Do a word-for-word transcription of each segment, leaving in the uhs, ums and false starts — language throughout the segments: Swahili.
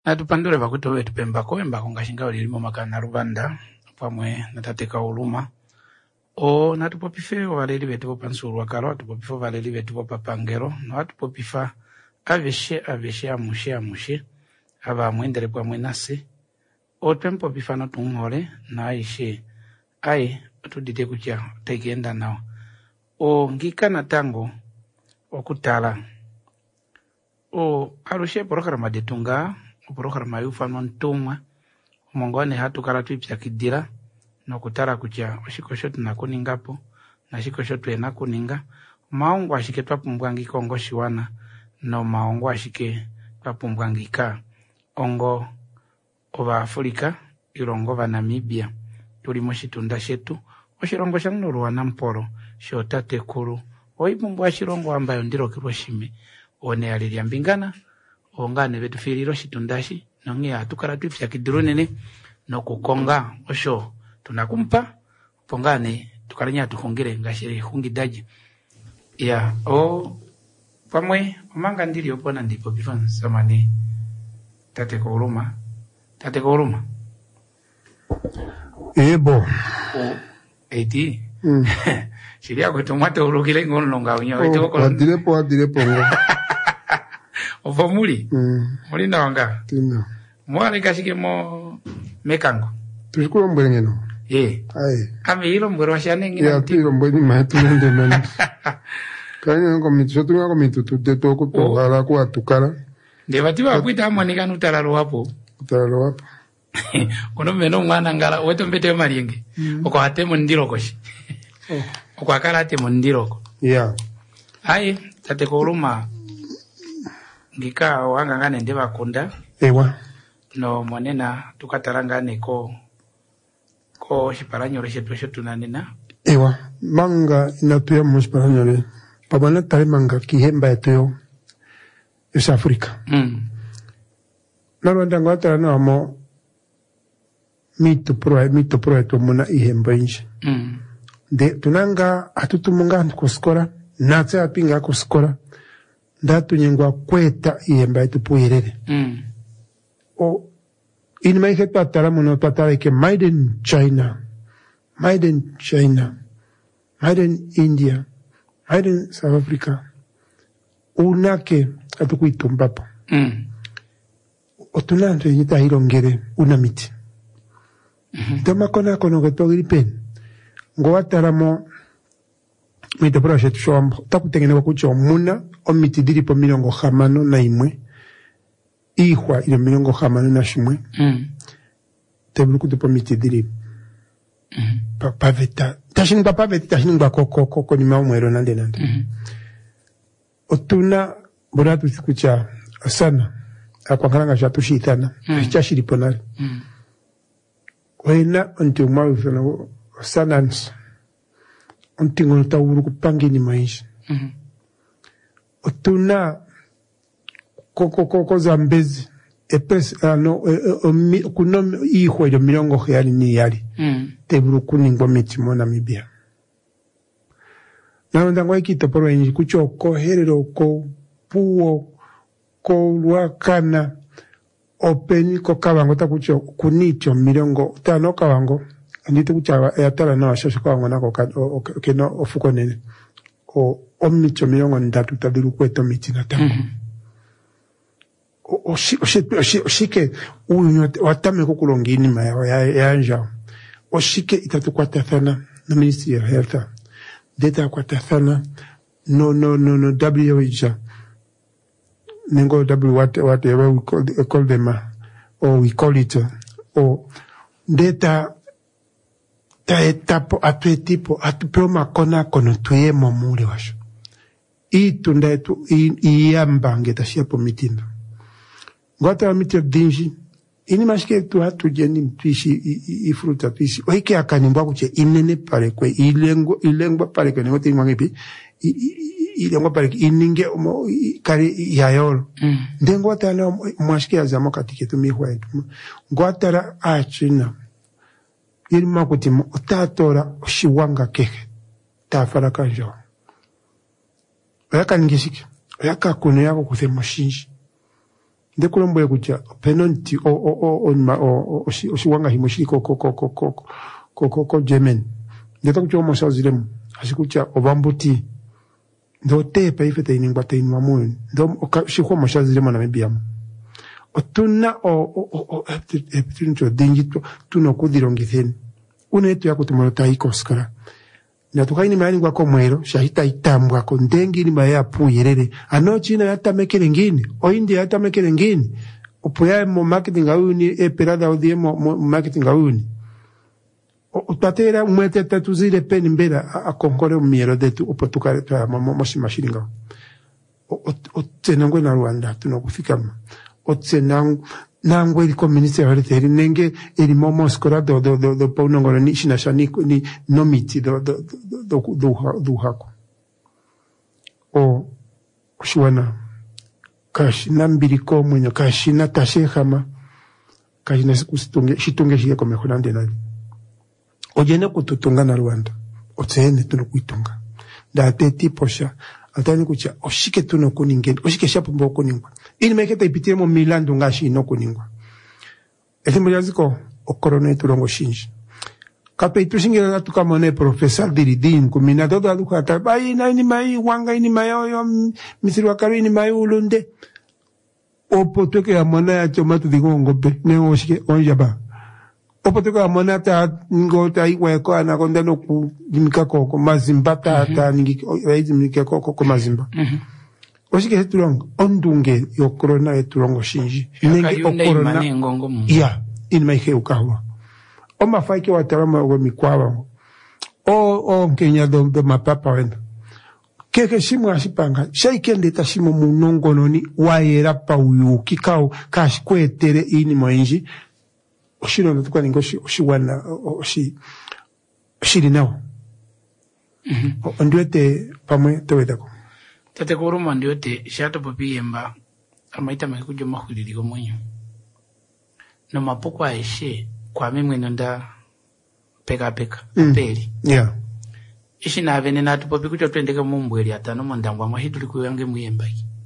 Natupandule vakuto wetu pembako embako ngashinga ulilimo makana rubanda pamwe natateka uluma o natupopife waleli wetu popansuru wakalo tupopifa waleli wetu popapangero no atupopifa aveshe aveshe amushe amushe aba mwendele pamwe nase o tempo pifano tunghole na aishe ai tudite kucha tegenda nao o ngika na tango okutala o arushe programa de tunga programa yufa nontumwa mongone hatu kala twipya kidira no kutara kucha oshiko shotu na kuningapo na shiko shotu ena kuninga maongo ashike twapumbwangi kongo shiwana no maongo ashike twapumbwangi ka ongo ova Afrika ilongo va Namibia tuli moshitunda shetu oshirongo shanu ruwana mporo shotate kuru oipumbwa shirongo ambayo ndiro kiroshime one alilia mbingana ongane betu filiro shitundashi nonge atukala twipya kidrunene no kukonga osho tunakumpa pongane tukalanya tukongere ngashire hungidaji ya o pamwe manga ndili opona ndipo bifan samani tate ko uruma tate ko uruma ebo o eti mm. Siria ko tomate urukile ngono nga unyo eti ko adire po adire po ngo ofa muri mm. muri nanga tino mwale kashike mo mekango tushukuru mbwenge no eh ai ame hilo mbwero shane ngina ya tiro mbweni mahatu nende nani kanya ngo mitshotu ngo mitutu de toko to ala ko atukala ndebatiwa kwita amanika nutalalo hapo utalalo hapo kono meno mwana ngala weto mbete marienge mm. oko ate mondiro koshi oh. oko akala ate mondiro ko yeah ai tate ko uruma ngika wanga ngane ndeba kunda ewa no monena tukataranga neko ko shiparanyo reshetu shetu nanena ewa manga inatuya mushiparanyo le pabana tare manga kihemba yetu es Afrika mm nalo ndanga tara no amo mito pro mito pro eto muna ihemba inje mm de tunanga atutumunga kuskora natse apinga kuskora ndatu nyengwa kweta ihemba yetu puirere mm o in my head patara muno patara ke made in China made in China made in India made in South Africa unake atukuitumbapo mm otunando yita hirongere una miti mm toma kona kono gotogiri pen ngo ataramo mito project shombo takutengeneza kucho muna o miti diri po milongo hamano na imwe ihwa ile milongo hamano na shimwe mm tebuluku de po miti diri mm pa paveta tashin pa paveta tashin ba koko koko ni maumwero nande nande mm otuna buratu sikucha sana akwakaranga shatu shitana mm. chashiri ponari mm wena onti umawi sana sanans onti ngolta uru kupangini maisha mm otuna koko koko zambezi epes ano kuno ihwe yo milongo yali ni yali mm teburu kuningwa miti mona mibia na ndangwa ikito poro enji kucho ko herero ko puo ko wakana openi ko kabango takucho kunicho milongo tano kabango ndite kuchawa yatala na washosho kabango nako keno ofuko nene o omicho milongo ndatu tadiru kweto miti na tango mm -hmm. oshike uyu watame kukulongini maya ya yanja oshike itatukwata sana na ministry of health data kwata sana no no no no W H ningo W what whatever we call, call them uh, or we call it uh, or data ta etapo atu tipo atu proma kona kono tuye momule washo itu ndetu iyamba ngeta shiapo mitindo ngota mitir dinji ini mashike tu hatu jeni mtuishi ifruta tuishi oike akanimba kuche inene pare kwe ilengo ilengo pare kwe ngote mwangipi ilengo pare ininge omo kari yayoro mm ndengo tana mwashike azamo katike tu mihwa etu ngotara achina irima kuti otatora oshiwanga keke tafara kanjo yaka ngishike yaka kuno yako kuthemo shinji Ndekulombo kucha penalty o o o o o oshiwanga himoshi ko ko ko ko ko ko ko Yemen. Ndeta kucha mo shazirem ashikucha obambuti ndo te pa ifete iningwa te inwamu ndo shikwa mo shazirem na mebiam. Otuna o o o epituncho dingito tuno kudirongitheni. Unetu ya kutumolota ikoskara. Na tukaini maani kwa komwero, shahita itambwa kondengi ni maya puyerere. Ano China yata mekele ngini, o India yata mekele ngini. Upuya mo marketing gauni, e perada odie mo, mo marketing gauni. Utatera umwete tatuzile peni mbela, a konkore umiero detu, upotukare tuwa moshi mashini ngao. Otse nangwe na Rwanda, tunakufika ma. Otse nangwe, nangwe iliko ministeri horete heri nenge eri momo skora do do do do pa unongoro ni shinasha ni ni nomiti do do do do do hako o kushwana kashina mbiriko mwenye kashina tashehama kashina sikusitunge shitunge shiye kwa mehonande nani ojene kututunga na Rwanda otsene tuno kuitunga da teti posha atani kucha oshike tuno kuningeni oshike shapo mbo kuningwa ini meketa ipitire mo Milando ngashi no kuningwa ethimbo yaziko okorone turongo shinji kape itushingira tukamone professor diridin kumina dodo aluka tabai na ini mai wanga ini mai yo misiri wakaru ini mai ulunde opo toke amona ya chomatu digo ngobe ne oshike onjaba opo toke amona ta ngota iwe ko ana konda no ku dimika ko ko mazimba ta ta ningi raizi mika ko ko mazimba oshike turongo ondunge yo corona eturongo shinji nenge okorona ya in mai he ukawa o mafaike watarama wa mikwaba o o Kenya do do mapapa wenda keke shimu ashipanga shaikende tashimo munongono ni waera pa uyu kikao kashkwetere ini moinji oshino natuka ningoshi oshiwana oshi oshiri nawo mhm ondwete pamwe towedako tate kuruma ndiote shato popi yemba amaita maikujo mahulili ko mwenyo no mapoko aishe kwa mimwe nonda peka peka mm. peli yeah ishi na vene na tupopi kucho twendeka mumbweli atano mondangwa mahiduli kuyange muyemba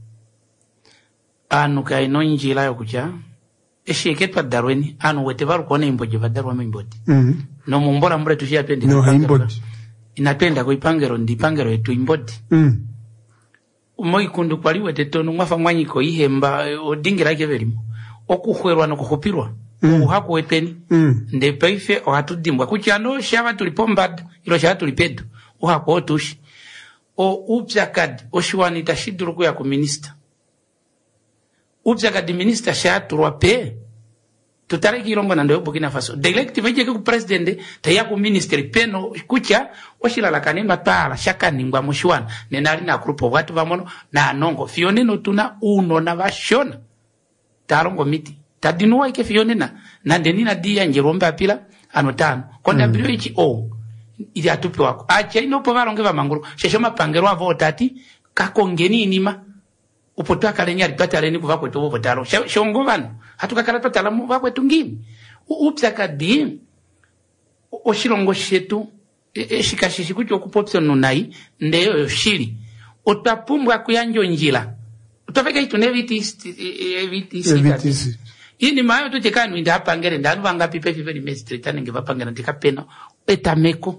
anu kai no njila yo kucha ishi eketwa darweni anu wete varu kone imboje vadarwa mimboti mm. no mumbora mbure tushia twende no imboti inatwenda kuipangero ndipangero yetu imboti mm. Umoi kundu kwaliwe tetono mwafa mwanyiko ihemba odingira keverimo okuhwerwa no kuhupirwa mm. uhako weteni mm. nde peife ohatudimbwa kuchano shava tulipombad ilo shava tulipedo uhako otushi o upyakad oshiwani tashiduru kuya ku minister upyakad minister shaturwa pe tutareki ilongo na ndo Burkina Faso directive ije ku president taya ku ministry peno kucha oshilala kanimba tala shaka ningwa mushiwana nenali na group watu vamono na nongo fione no tuna uno na vashona tarongo miti tadinuwa ike fione na na ndenina dia njiromba pila ano tano konda mm. W H O ili atupi wako acha ino po varonge va manguru sheshoma pangero avo tati kakongeni inima upotwa kalenya ripata leni kuva kwetu ovo taro shongo vanu hatukakala totala muva kwetu ngini upsaka di oshilongo shetu eshikashishi kucho kupopso nunai ndeyo yoshili utapumbwa kuyanjo njila utafika itu nevitisi evitisi ini mayo tuchekanu inda hapangere ndanu vanga pipe pipe ni mestritane nge vapangere ndika peno etameko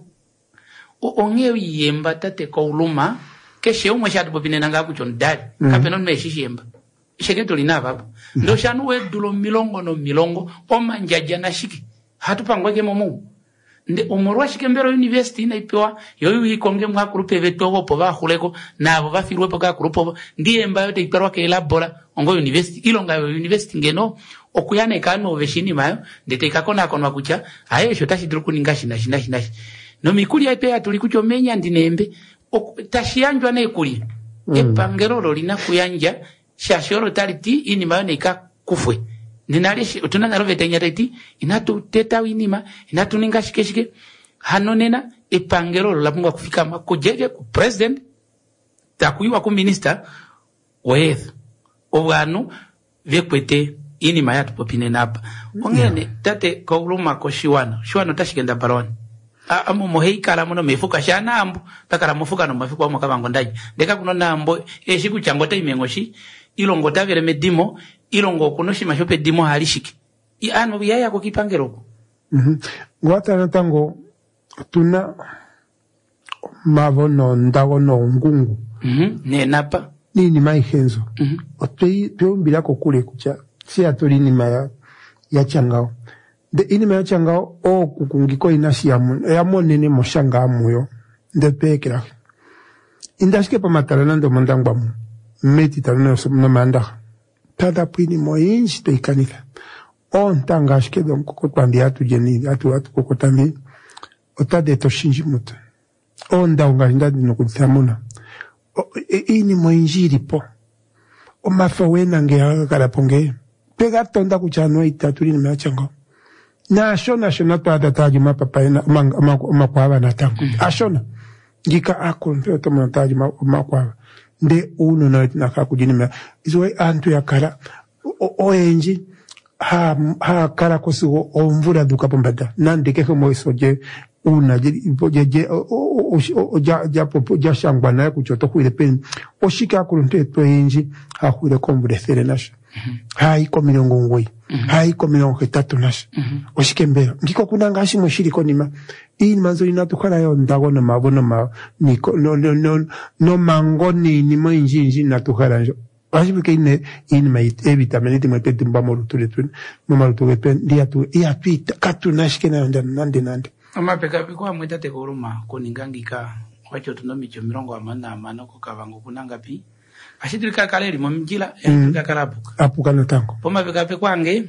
ongeyo yemba tate kwa uluma keshe umwe shatu popine nanga kucho ndali mm. kapeno nimeshishi yemba sheketo linava hapo mm. ndo shanu wedulo milongo no milongo oma njaja na shiki hatupangweke momu nde omorwa shike mbero university inaipewa yoyu ikonge mwa kurupe vetogo po bahuleko na abo bafirwe po ka kurupo ndiye mbayo te iperwa ke elabora ongo university ilonga university ngeno okuyane kano veshini mayo ndete kakona konwa kucha aye shotashi druku ningashi na shinashi nashi no mikuli yaipea tulikucho menya ndinembe tashianjwa na ikuli mm. epangerolo lina kuyanja shashoro taliti ini mayo nika kufwe ninalishi utunanga rovete nyareti inatu teta winima inatu ningashikeshike hanonena epangerolo labunga kufika makujeje ku president takuyiwa ku minister weeth obwanu vyekwete inima yatu popine napa ongene yeah. tate kauluma ko shiwana shiwana tashikenda baroni amu mohei muno mefuka shana ambu takara mufuka no mafuka wa makabango ndaji deka kuno nambo eshiku changote imengoshi ilongota vere medimo ilongo kunoshima shope dimo halishiki i ano biyaya ko kipangero mhm ngwata natango tuna mavono ndagono ngungu mhm ne napa nini maihenzo mhm otei pyombira ko kule kucha si atoli ni maya ya changao de ini maya changao o kukungiko inashi ya mun ya monene moshanga amuyo de pekera indashike pa matalana ndo mandangwa mu meti talana no manda tada pini moyinji to ikanita on tangashike don kokotandi atu jeni atu atu kokotambi otade to shinji mutu on da ungalinda dino kuthamuna ini moyinjiri po o mafawena nge kala ponge pega tonda kuchano itaturi ni machanga na ashona ashona to adataji mapapa ina makwaba na tangu ashona ngika akonto to montaji makwaba nde uno na naka kujinima izwe antu ya kala oenji ha ha kala kosu omvura duka pombada nande ke mo isoje una je je o ja ja popo ja shangwa na kuchoto kuile pen oshika akonto to enji ha kuile kombure serenash hai ko milongo ngoi hai ko milongo hetatu nash oshike mbera ngiko kuna ngashi moshiri konima in manzo inatukala yo ndago na mabono ma niko no no no no mangoni ni mo injinji natukala njo ashibike ine in mai evita meniti mo tete mbamo rutule tun mo marutuge pen dia tu ya pita katu nashike na nande nande ama peka peko amweta te koruma koningangika wacho tunomicho mirongo amana amana ko kavango kunanga pi ashidrika kaleri mo mjila endrika mm. kalabuka apuka no tango poma peka peko ange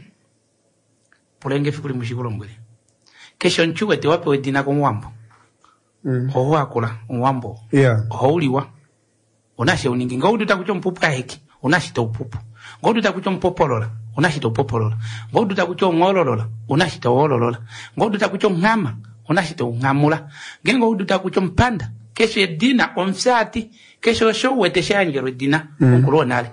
polenge fikuli mushikulo mbele kesho nchuwe te wape wedina ko mwambo mm. ho akula mwambo yeah hauliwa onashe uningi ngaudu takucho mpupa heki onashita upupu ngaudu takucho mpopolola onashita upopolola ngaudu takucho ngololola onashita ololola ngaudu takucho ngama onashita ngamula ngene ngaudu takucho mpanda kesho edina omsati kesho sho wete shanjero edina mm. okulonale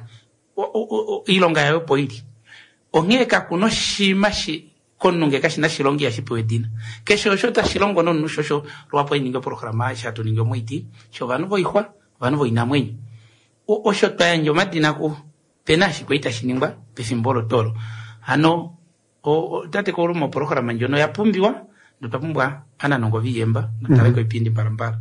ilonga yayo poili ongeka kuno shimashi konunge kashi na shilongi ya shipo edina kesho sho ta shilongo no nushosho lwapo iningo programa sha to ningo mwiti sho vanu voihwa vanu voina mwenyi o osho tayanjo madina ko penashi ko ita shiningwa pesimbolo tolo ano o tate ko rumo programa njono ya pumbiwa ndo tapumbwa ana nongo viyemba natale ko ipindi parambara.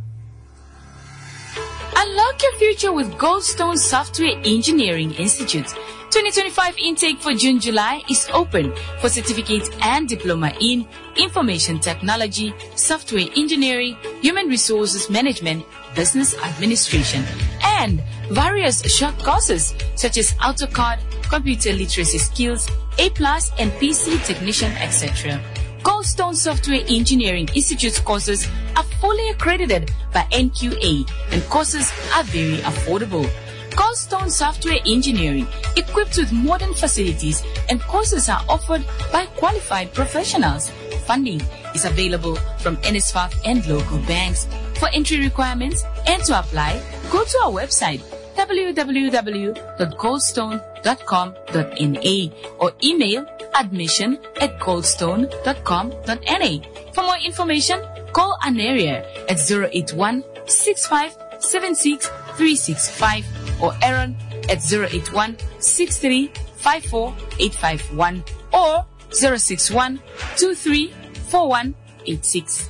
Unlock your future with Goldstone Software Engineering Institute. twenty twenty-five intake for June July is open for certificates and diploma in information technology, software engineering, human resources management, business administration, and various short courses such as AutoCAD, computer literacy skills, A plus, and P C technician, et cetera. Goldstone Software Engineering Institute's courses are fully accredited by N Q A, and courses are very affordable. Goldstone Software Engineering, equipped with modern facilities, and courses are offered by qualified professionals. Funding is available from N S F A F and local banks. For entry requirements and to apply, go to our website w w w dot goldstone dot com dot n a or email admission at goldstone dot com dot n a. For more information, call Aneria at zero eight one, six five seven six, three six five or Aaron at zero eight one, six three five four eight five one or zero six one, two three four one eight six.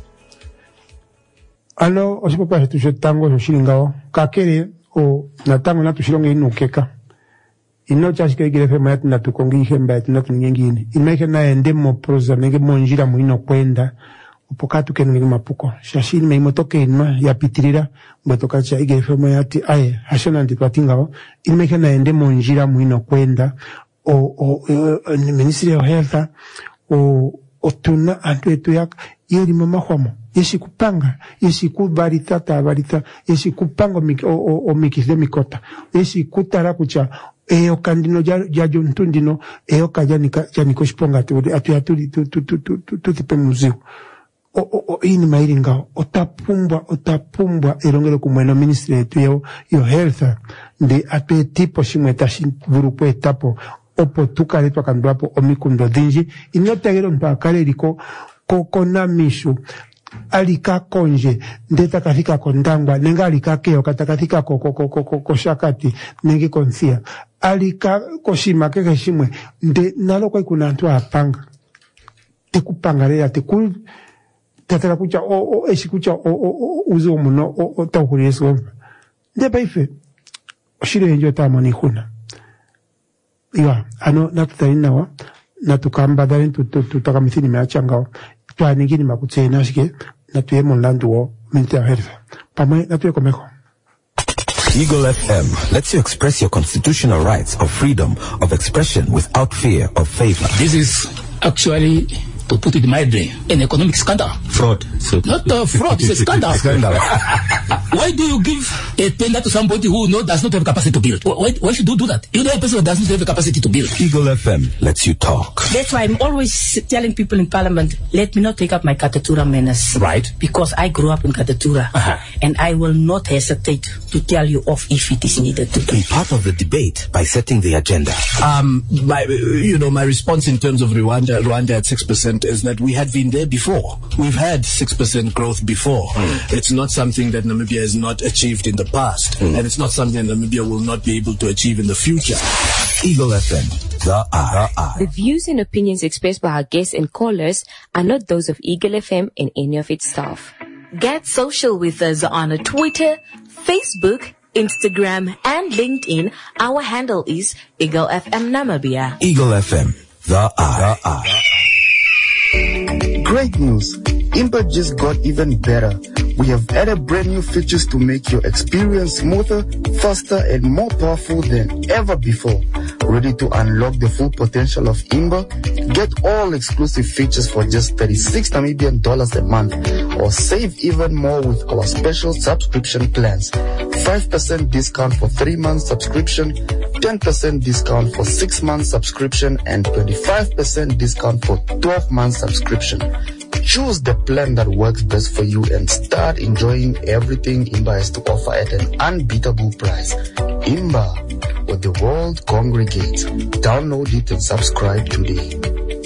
Ano osipopa tu tango shiringao kakere o natango na tushilonge inukeka ino chashike gire fema yatu natukongi hemba yatu natu nyingine imeke na ende mo proza nenge monjira muino kwenda upokatu kenu mapuko shashini meimotoke inma ya pitirira mbotoka cha igire fema yati aye hashona nditwatingao imeke na ende monjira muino kwenda o o, o Ministry of Health o otuna antu etu yak yeri mama hwamo yesi kupanga yesi kubarita tabarita yesi kupanga mik, o, o, o mikisde mikota yesi kutara kucha eo kandino ja ja jontundino eo kajanika janiko sponga tu atu atu tu tu tu tu tu tu tipe museo o o o ini mairinga otapumbwa otapumbwa erongero kumwena Ministry yetu yo yo health de atu tipo shimweta shinvurupo etapo opo tukale twakandwapo omikundo dhinji inotagero mpakale liko kokona mishu alika konje ndeta kathika kondangwa nenga alika keo katakafika ko ko ko ko shakati nengi konsia alika koshima keke shimwe nde nalo kwa kuna antu apanga te kupanga rea te ku tatara kucha o o eshi kucha o o uzo muno o o ta kureso nde baife oshire njo ta mani kuna iwa ano natutaina wa natukamba dali tutakamithini meachanga twa ningini makutsena shike natuye monlandu wo military health pamwe natuye komeko. Eagle F M lets you express your constitutional rights of freedom of expression without fear of favor. This is actually, to put it mildly, an economic scandal. Fraud. So Not a fraud, it's a scandal. Scandal. Why do you give a tender to somebody who no, does not have capacity to build? Why, why should you do that? You know a person who doesn't have the capacity to build. Eagle F M lets you talk. That's why I'm always telling people in Parliament, let me not take up my Katatura menace. Right. Because I grew up in Katatura. Uh-huh. And I will not hesitate to tell you off if it is needed to Be part of the debate by setting the agenda. Um, my, you know, my response in terms of Rwanda, Rwanda at six percent is that we had been there before. We've had six percent growth before. Mm. It's not something that Namibia has not achieved in the past. Mm. And it's not something that Namibia will not be able to achieve in the future. Eagle F M, the eye. The views and opinions expressed by our guests and callers are not those of Eagle F M and any of its staff. Get social with us on Twitter, Facebook, Instagram, and LinkedIn. Our handle is Eagle F M Namibia. Eagle F M, the eye. The eye. Great news! Impa just got even better. We have added brand new features to make your experience smoother, faster, and more powerful than ever before. Ready to unlock the full potential of Imba? Get all exclusive features for just thirty-six Namibian dollars a month, or save even more with our special subscription plans. five percent discount for three months subscription, ten percent discount for six months subscription, and twenty-five percent discount for twelve months subscription. Choose the plan that works best for you and start enjoying everything Imba has to offer at an unbeatable price. Imba, where the world congregates. Download it and subscribe today.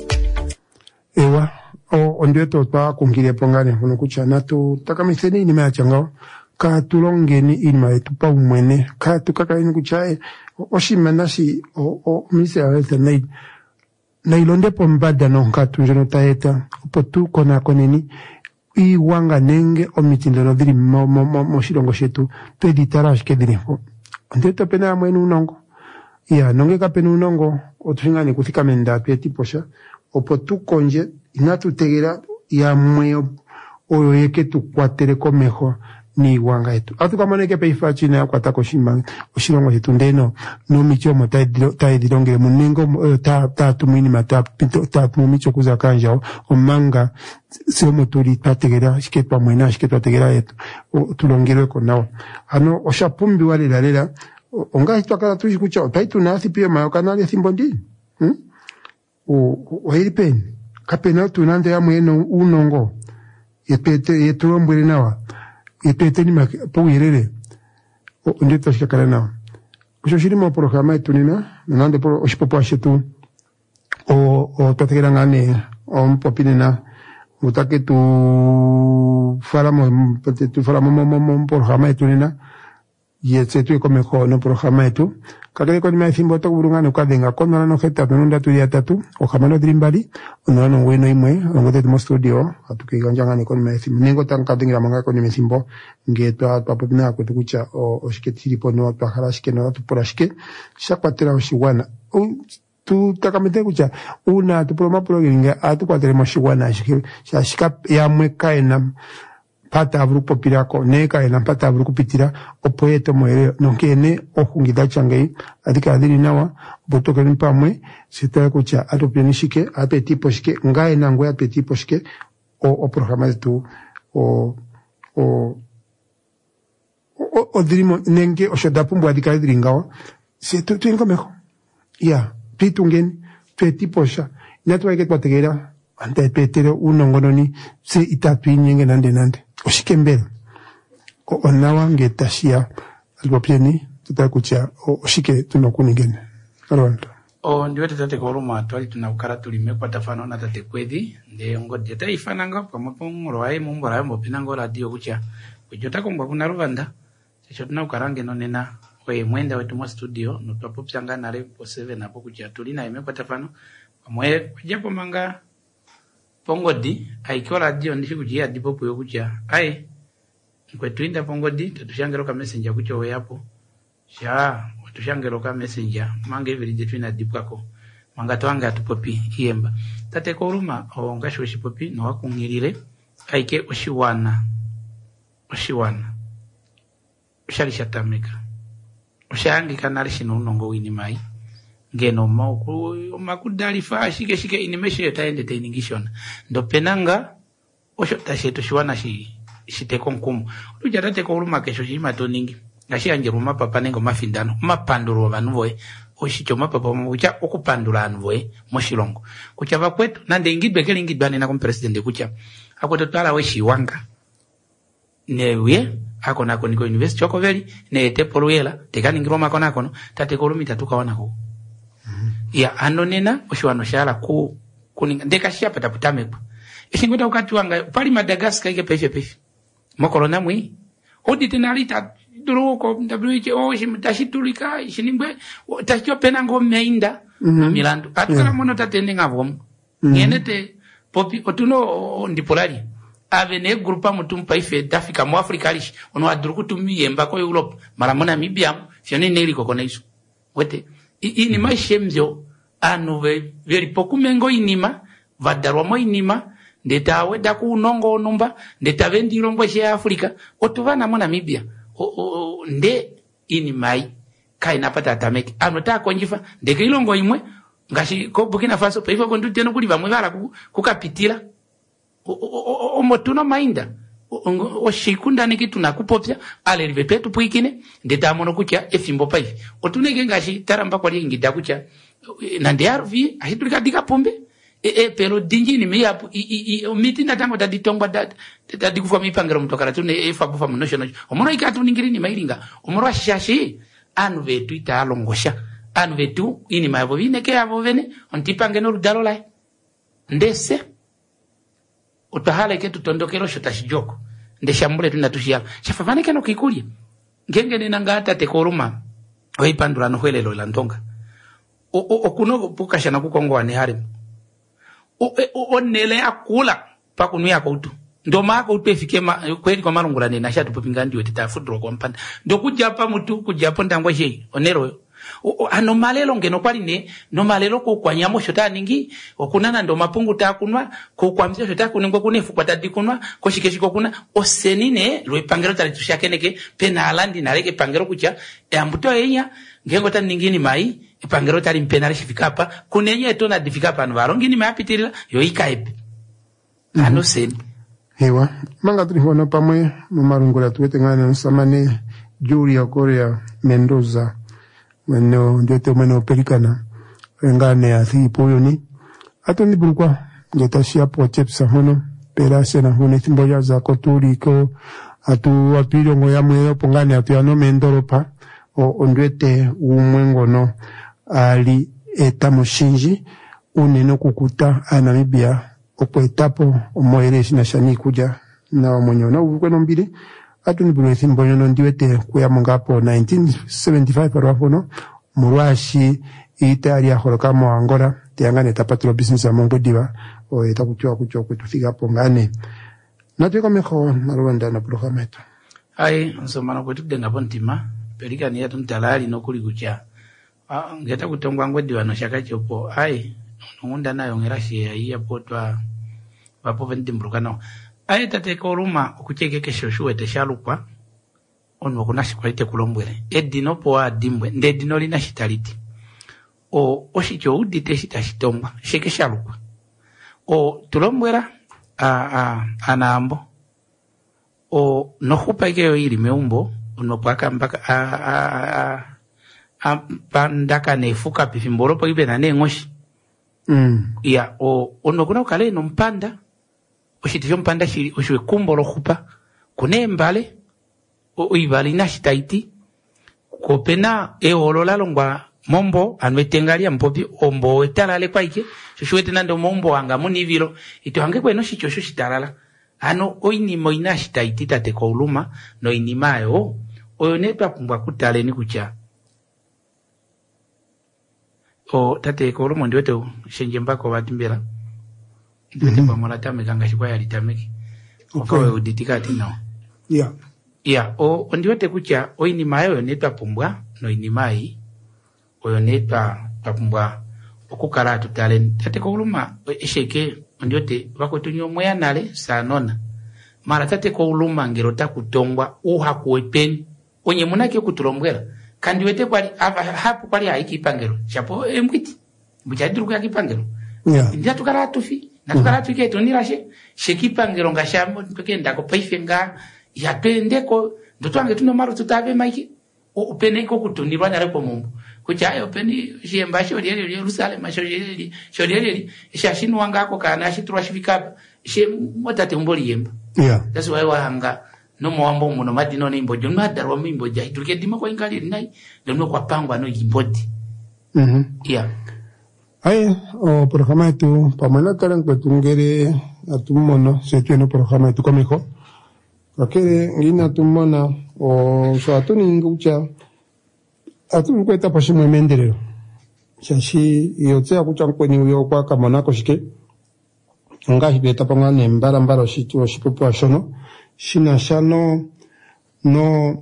Ewa, o ondio to pa kungile pongane hono kuchana tu takamiseni ni meachanga ka tulongeni inma etupa umwene ka tukaka inu kuchae oshimanashi o o mise awete nei na ilonde pombada no nkatu njono taeta potu kona koneni i wanga nenge o mitindo no diri mo mo mo, mo shilongo shetu to editara shike diri ho ndeto pena mwenu nongo ya nonge ka penu nongo otuinga ni kufika menda peti posha o potu konje inatu tegera ya mweo o yeke tu kwatere komeho ni wanga yetu atu kama neke peifa china kwa tako shima oshilongo yetu ndeno no micho mo tai dilongere munengo ta ta tumini mata pinto ta mumicho kuza kanja o manga se moturi tategera shiketwa mwena shiketwa tegera yetu tulongerwe ko nawo ano oshapumbi wale lalela onga hitwa tuji kucha taitu nasi pia mayo kanali simbondi hm o o hilipen kapena tunande ya mweno unongo yepete yetulombwele nawa yepete ni mapuirere o ndito shikakala nawa kusho shirimo programa yetu nina nande por oshipopo ashetu o o tategera ngane o mpopine na mutake tu faramo tu faramo mo mo programa yetu nina yetse tu komeko no programa yetu kakele ko ni simbo to burungana ukadenga kono no geta nunda tu ya tatu o jamano drimbali ono no weno imwe ngote tu studio atukiganja ngani ko ni simbo ningo tankadenga manga ko ni simbo ngeto papopina ko tukucha o shiketiri pono to harashike no tu porashike shakwatera oshiwana tu takamete kucha una tu programa programinga atu kwateremo shiwana shika ya mwekaena pata avrupo pirako neka ena pata avrupo pitira opoeto moere nonkene ohungida changei adika adiri nawa botoka nimpamwe sita kucha ato planishike apeti poshike ngai na ngwe apeti poshike o o programa tu o o o o dirimo nenge o shodapu adika adiri ngawa se tu tu ngomeko ya pitungen peti posha natwa ke kwategera ante petero unongononi se itatu inyenge nande nande oshikembera ko onawa ngetashia albopieni tutakucha oshike tunokuningene alwanto o ndiwe tate ko ruma twali tunakara tulime kwa tafano na tate kwedi nde ngoje taifananga kwa mapongoro ai mumbora mo pinango radio kucha kujota ko ngwa kuna Rwanda secho tunaukarange nonena we mwenda wetu mwa studio no twapopyanga nale po seven apo kuja tulina ime kwa tafano mwe kujapo manga pongodi aikyo radio ndishi kujia dipopo yo kuja ai kwetuinda pongodi tutushangero ka messenger kucho we hapo sha tutushangero ka messenger manga hivi lije twina dipako manga twanga tupopi iyemba tate ko ruma ongasho shipopi no wakungirire aike oshiwana oshiwana ushali shatamika ushangi kanali shino nongo wini mai ngeno mauku makudali fa shike shike inimeshe ta entertainingishona ndo penanga osho tasheto shiwana shi shiteko nkumu uja tate ko ruma kesho shima toningi ngashi anjeruma papa nengo mafindano mapanduro vanvoe oshicho mapapa mucha okupandula anvoe moshilongo kuchava kwetu nande ingidwe kele ingidwane na kom president kucha akoto twala we shiwanga newe ako nako niko university choko veli ne tepolwela tekani ngiroma kona kono tate ko rumi tatuka wanako mm-hmm. ya anonena oshiwano shala ku kuninga ndeka shapa taputamekwa ishingota ukati wanga pali Madagascar ike pefe pefe mokolona mwi odi tenalita druko W H O shimtashitulika shinimbe tachyo penango meinda mm-hmm. Milando atukala yeah. Mono tatende ngavo mm-hmm. Ngenete popi otuno ndipolari avene grupa mutumpa ife d'Africa mu Africa lish ono adruku tumiyemba ko Europe mara mona Mibia fione neli ko konaiso wete ini mashemzo anu ve veri poku mengo inima vadarwa mo inima ndetawe daku nongo numba ndetave ndilongo ya Africa otuvana mo Namibia o, o, nde ini mai kai napata atameki anota konjifa ndeke ilongo imwe ngashi ko Burkina Faso peifa ko nduteno kuli bamwe bala kukapitila o motuno mainda o shikunda niki tunakupopya ale rivepetu puikine ndeta mono kucha efimbo pai otunege ngashi taramba kwa lingi dakucha na ndiarvi ahitulika dika pombe e e pero dinjini me yapu miti natango daditongwa dad dadikufa mipangero mtokara tune efa kufa mnoshono omoro ikatu ningirini mairinga omoro ashashi anu vetu italongosha anu vetu ini mabo vineke abo vene ontipange no rudalo lai ndese utahala ketu tondokero shotashijoko ndeshambule tunatushiyala shafavane keno kikulia ngenge ninangata tekoruma oipandura no hwelelo landonga o o kuno pukasha na kukongo ane hari o o nele akula pakunu yako utu ndo mako utefike ma kweli kwa marungura ne nasha tupinga ndiwe titafudro kwa mpanda ndo kujapa mutu kujapa ndangwa je onero o ano malelo ngeno kwali ne no malelo ko kwanyamo shota ningi okunana ndo mapungu ta kunwa ko kwamzio shota kunengwa kunefu kwa tadi kunwa ko shikeshiko kuna osenine lwe pangero tali tushakeneke pena alandi na leke pangero kucha e ambuto yenya ngengo ta ningini mai e pangero tali mpena shifika hapa kunenye to na difika hapa nvaro ngini mapitirila yo ikaepe mm-hmm. Ano seni hewa manga tulihona pamwe mu marungura tuwetengana nsamane Julia Korea Mendoza Meno njote meno pelikana ngane ya thipo yoni ato ni bulukwa ngetashia po chepsa hono pera sena hone timboya za koturi ko atu apiro ngoya mwe pongane atu ano mendoropa o ondwete umwengo no ali etamushinji uneno kukuta Namibia okwetapo omoereshi na shani kuja na mwenyo na ukweno mbili atu ni bulwethi mbonyono ndiwete kuya mungapo nineteen seventy-five parwapo no murwashi itali ya holokamo Angola tiangane tapatilo business ya mongo diva o itakuchua kuchua kutufika hapo ngane natueka meho na Rwanda na programa yetu ai nsomana kwetu denga pontima pelika ni yatu mtalali no kuli kucha ah ngeta kutongwa ngwediwa no shaka chopo ai ngunda nayo ngerashi ya iya potwa wapo vendi mbrukano ai tate ko ruma okucheke kesho shuwe te shalukwa ono kunashi kwalite kulombwere edino po adimbwe ndedino lina shitaliti o oshicho udite shitashitomba sheke shalukwa o tulombwera a a anambo o no hupa ikeyo ili meumbo ono paka mpaka a a a a pandaka nefuka pifimboro po ibe na nengoshi mm ya o ono kuna kale no mpanda oshitivyo mpanda shiri oshwe kumbolo hupa kune mbale o ibali na shitaiti kopena e olola longwa mombo anwetengalia mpopi ombo etalale kwaike shoshuete nando mombo anga munivilo ito hange kweno shichosho shitalala ano oinimo ina shitaiti tate ko uluma no inimayo oyo netwa pumbwa kutale ni kucha o tate ko lo mondi wetu shenje mbako batimbera ndiwe mm-hmm. Pamola tameka ngashikwa yali tameki okawe okay. Uditika tino yeah yeah o ondiwete kucha oini mayo netwa pumbwa no inimai oyo netwa papumbwa okukala tutale tate ko uluma esheke ondiwete bakotunyo moya nale sanona mara tate ko uluma ngero takutongwa uha kuwepeni onye munake kutulombwera kandi wete kwali hapo kwali haiki pangero chapo emwiti mujadiru kwa kipangero yeah ndia tukala tufi na tukala mm-hmm. Tuke tunirashe shekipangero ngashambo peke ndako paifenga ya pendeko ndotwange tuno maro tutave maiki upeneko kutunirwa nyale ko mumbu kucha ayo peni shemba shori yele Yerusalem shori yele shori yele shashinu wangako kana shiturwa shifika she motate mboli yemba yeah that's why wahanga no mwambo muno madino ni imbo jona darwa mimbo jai tuke dima kwa ingali nai ndio kwa pangwa no yimboti mhm yeah ai o programa tu pamela karen kwetungere atumono setu no programa tu komiko akere ngina tumona o so atuni ngucha atu kweta pashimwe mendelero shashi yotsea kucha kweni yo kwa kamona koshike ngahi beta panga nembara mbara shitu o shipopo ashono shina shano no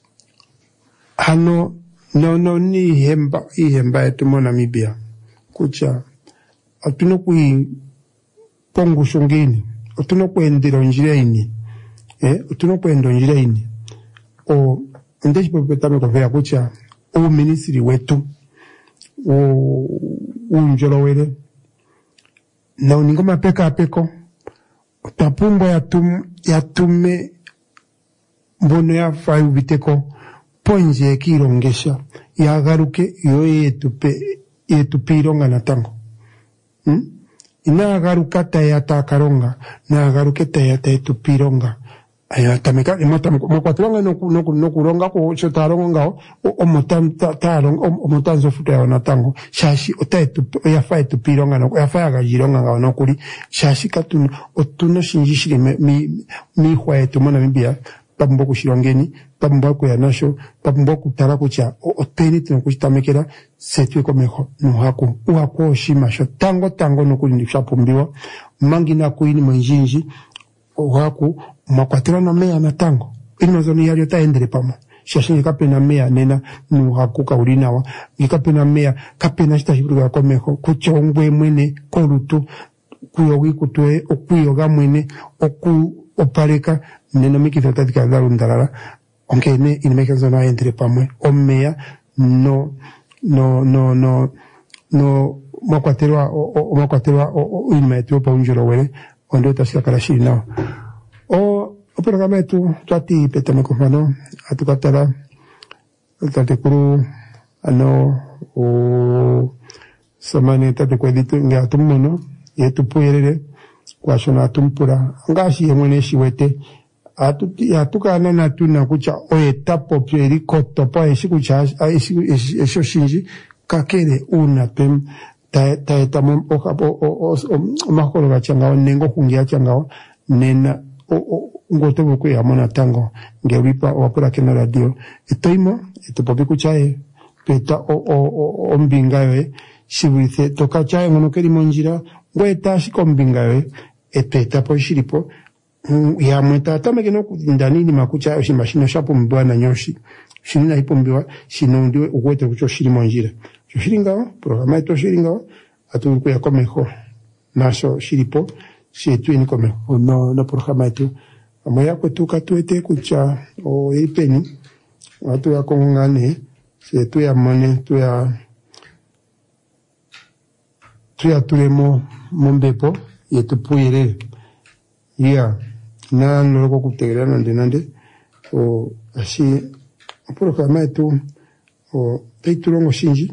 hano no no ni hemba i hemba etumo Namibia kucha atuno kui pongo shongini atuno kwendero njira ini eh atuno kwendo njira ini o ndeshi popetame kwa vea kucha o ministry wetu o unjolo wele na uningoma peka apeko tapumba ya tum ya tume mbono ya fayu biteko ponje kirongesha ya garuke yo yetupe yetupironga natango hmm? Ina garuka tayata karonga na garuke tayata yetupironga ayata meka imata mokwatlonga no no no kuronga ko chotaronga o motan taronga o motanzo futa ya natango shashi otaetu ya fa yetupironga no ya fa ga jironga nga no kuri shashi katuno otuno shinjishire mi mi hwa yetu mona Namibia pambo kushirongeni pambo ku ya nasho pambo kutara kucha oteni tino kuchitamekera setu komeho no haku uwako shima sho tango tango no kulindisha pumbiwa mangina kuini mwenjinji uhaku makwatira na mea na tango ino ni yali taendele pamo shashinga kapena mea nena no haku kaulinawa ikapena mea kapena shitahibruga komeho kuchongwe mwene korutu kuyogi kutwe okuyoga mwene oku opaleka nena mikito tatika darundalala onke ne inimekanzo na entre pamwe omea no no no no no makwaterwa o makwaterwa o imetu pa unjoro wele ondo tasika kala shina o o programa tu tati petame komano atukatara tate kuru ano o samane tate kweditu nga tumuno yetu puyerere kwa shona tumpura ngashi yemwene shiwete atuti atukana na tuna kucha oetapo peri kotopa esikucha esho shinji kakere una pem ta ta tamo okapo o makolo gachanga nengo kungia changa nena o ngote boko ya mona tango ngewipa wapura kena radio etoimo etopopi kuchae peta o o o mbingawe shibulithe tokachae ngono keri monjira ngweta shikombingawe epeta po shiripo ya mweta tameke no ndani ni makucha yo shimashino shapo mbwana nyoshi shinina ipombiwa shino ndiwe ukwete kucho shiri monjira cho shiringa programa eto shiringa atu ku ya komeho naso shiripo shetu ni komeho no no programa eto amoya kwetu katuete kucha o ipeni atu ya kongane shetu ya mone tu ya tu ya turemo mombepo yetu puyere ya na noloko kutegera nande nande o asi programa etu o peitulongo shinji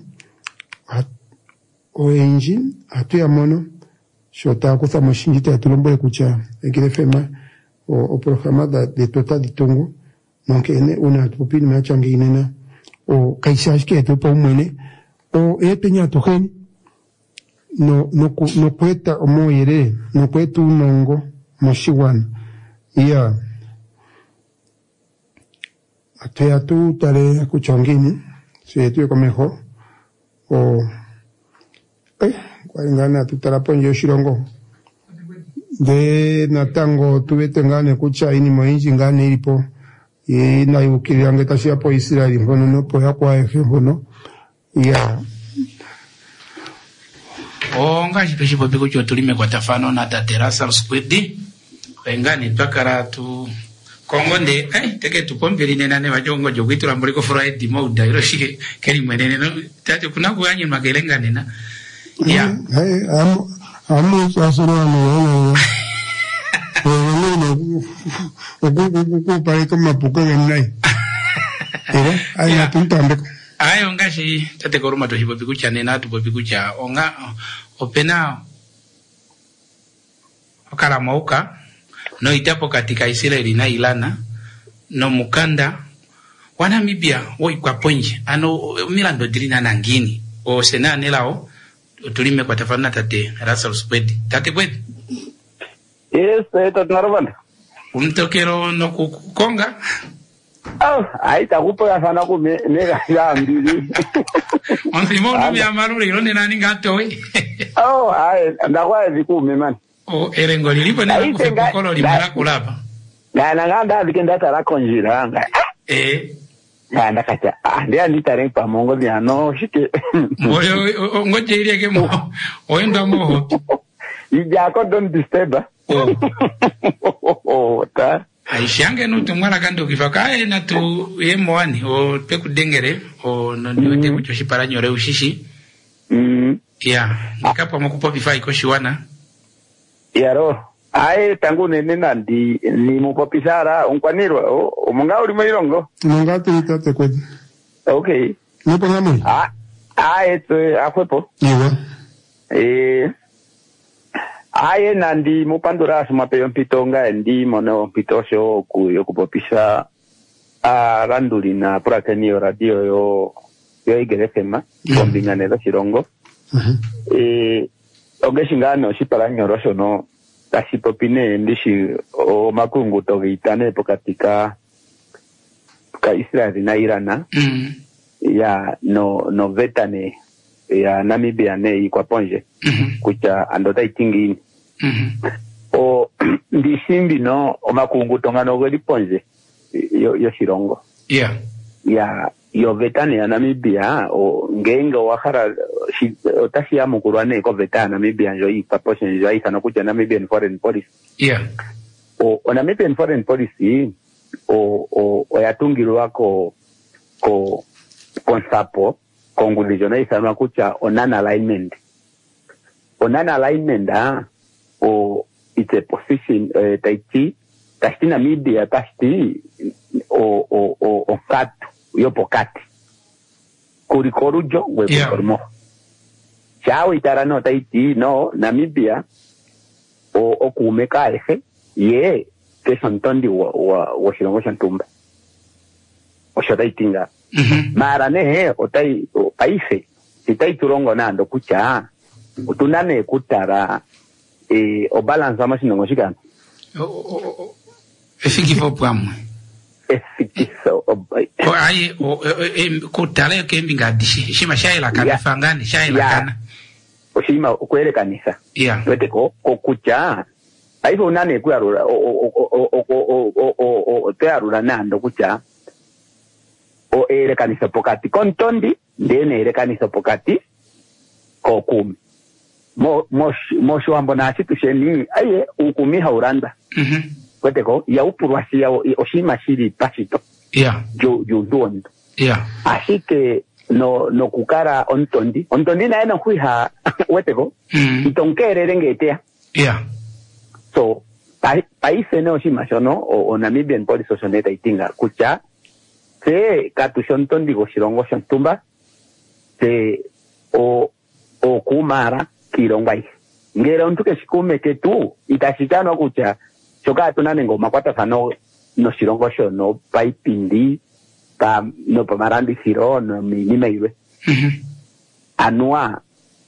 o enji atu ya mono shota kusa moshinji te atulombole kucha egire fema o, o programa da, de tota di tongo nonke ene una atupopini me achange inena o kaisash ke etu pa umwene o epenya token no no no kweta omoyere no kwetu nongo moshiwana iya Atea tu tale kuchongini. Si tu komeho. O eh kwa ingana tutaraponyo shirongo. De natango tuwetengane kucha ini mainji ngane ilipo. E na yukiriange tashia po Israeli mbono no po yakwa efe mbono. Ya. O ngaji peshi po biko tulime kwa tafano na taterasa squidi. Engani pakara tu kongonde eh teke tu pombeli nena ne wajongo jogitu rambuliko Friday mauda iroshike keri mwenene no tate kuna kuanyi magelenga nena. Ya. Hey am am sasoro no. Oku pare kama puka ngai. Eh ai na tuntambe. Ayo ngashi tate koruma to hibo bikucha nena tu bikucha onga opena okara mauka no itapo katika Israeli na ilana no mukanda wana mibia woi kwa ponje ano milando dirina nangini o sena nelao tulime kwa tafana tate Russell Squid tate kwet yes eto narvanda umtokero no kukonga oh ai takupo ya sana ku mega ya mbili onsi mo no ya maruri ro nena ninga toi oh ai ndakwa zikume man o erengo lilipo na kukolo limara kulapa na nganda dikenda tara konjira nga eh nganda kacha ah ndia nitare pa mongo dia no shike moyo ngoje ile ke mo oenda mo ija ko don't disturb oh ta aishange no tumwala kando kifakae na tu yemoani o peku dengere o no nyote kucho shipara nyore ushishi mm ya nikapo mokupo bifai ko shiwana yaro ai tangu nene nandi ni mupopisara unkwanirwa o munga uri mwirongo munga tuitate kwedi okay nipo ngamu ah ah eto akwepo niwa eh ai nandi mupandura sumapeyo mpitonga ndi mono mpitosho ku yokupopisa a randuli na prakenio radio yo yo igerefema kombingane da shirongo mhm eh ogeshingano shipara nyorosho no tasipopine ndishi o makungu togitane pokatika ka Israeli na Irana mm. ya no no vetane ya Namibia ne kwa ponje mm -hmm. kucha andota itingi mm -hmm. o ndishimbi no o makungu tongano goli ponje yo yo shirongo yeah ya yo vetane ya Namibia o ngengo wakara shi otashi ya mukurwane ko vetana Namibia njo i paposhe njo i sana kucha Namibian foreign policy yeah o o Namibian foreign policy o o o yatungirwa ko ko konsapo kongulijo na isana kucha onan alignment onan alignment ah o it's a position uh, taiti tasti Namibia tasti o o o o kat yo pokati kurikorujo we yeah. kormo chao itarano taiti no Namibia o o kumeka eje ye que son tondi wa wa wa shirongo shantumba o shotaitinga mhm mara ne o tai o paise sitai turongo nando kucha utunane kutara e o balance amashinongo shikana o o efiki popamwe efikiso o ai o kutale kembinga dishi shima shaila kana fangani shaila kana o shima kwele kanisa yeah wete ko ko kucha aivo nane kuyarura o o o o o o o te arura nando kucha o ere kanisa pokati kontondi ndene ere kanisa pokati ko kumi mo mo mo shwambo na situsheni aye ukumi hauranda mhm wete ko ya upurwasi ya oshima shiri pasito yeah jo jo dondo yeah así que no no kukara ontondi ontondi na ena kuiha wete ko mm. itonkere rengetea yeah so pa, paise no oshima shono o, o Namibian police osoneta itinga kucha se katushontondi go shirongo shontumba se o o kumara kirongwai ngera ontuke shikume ke tu itashikano kucha choka tunane ngoma kwata fano no shirongo shono paipindi pa no pamarandi siro no minime iwe mhm anua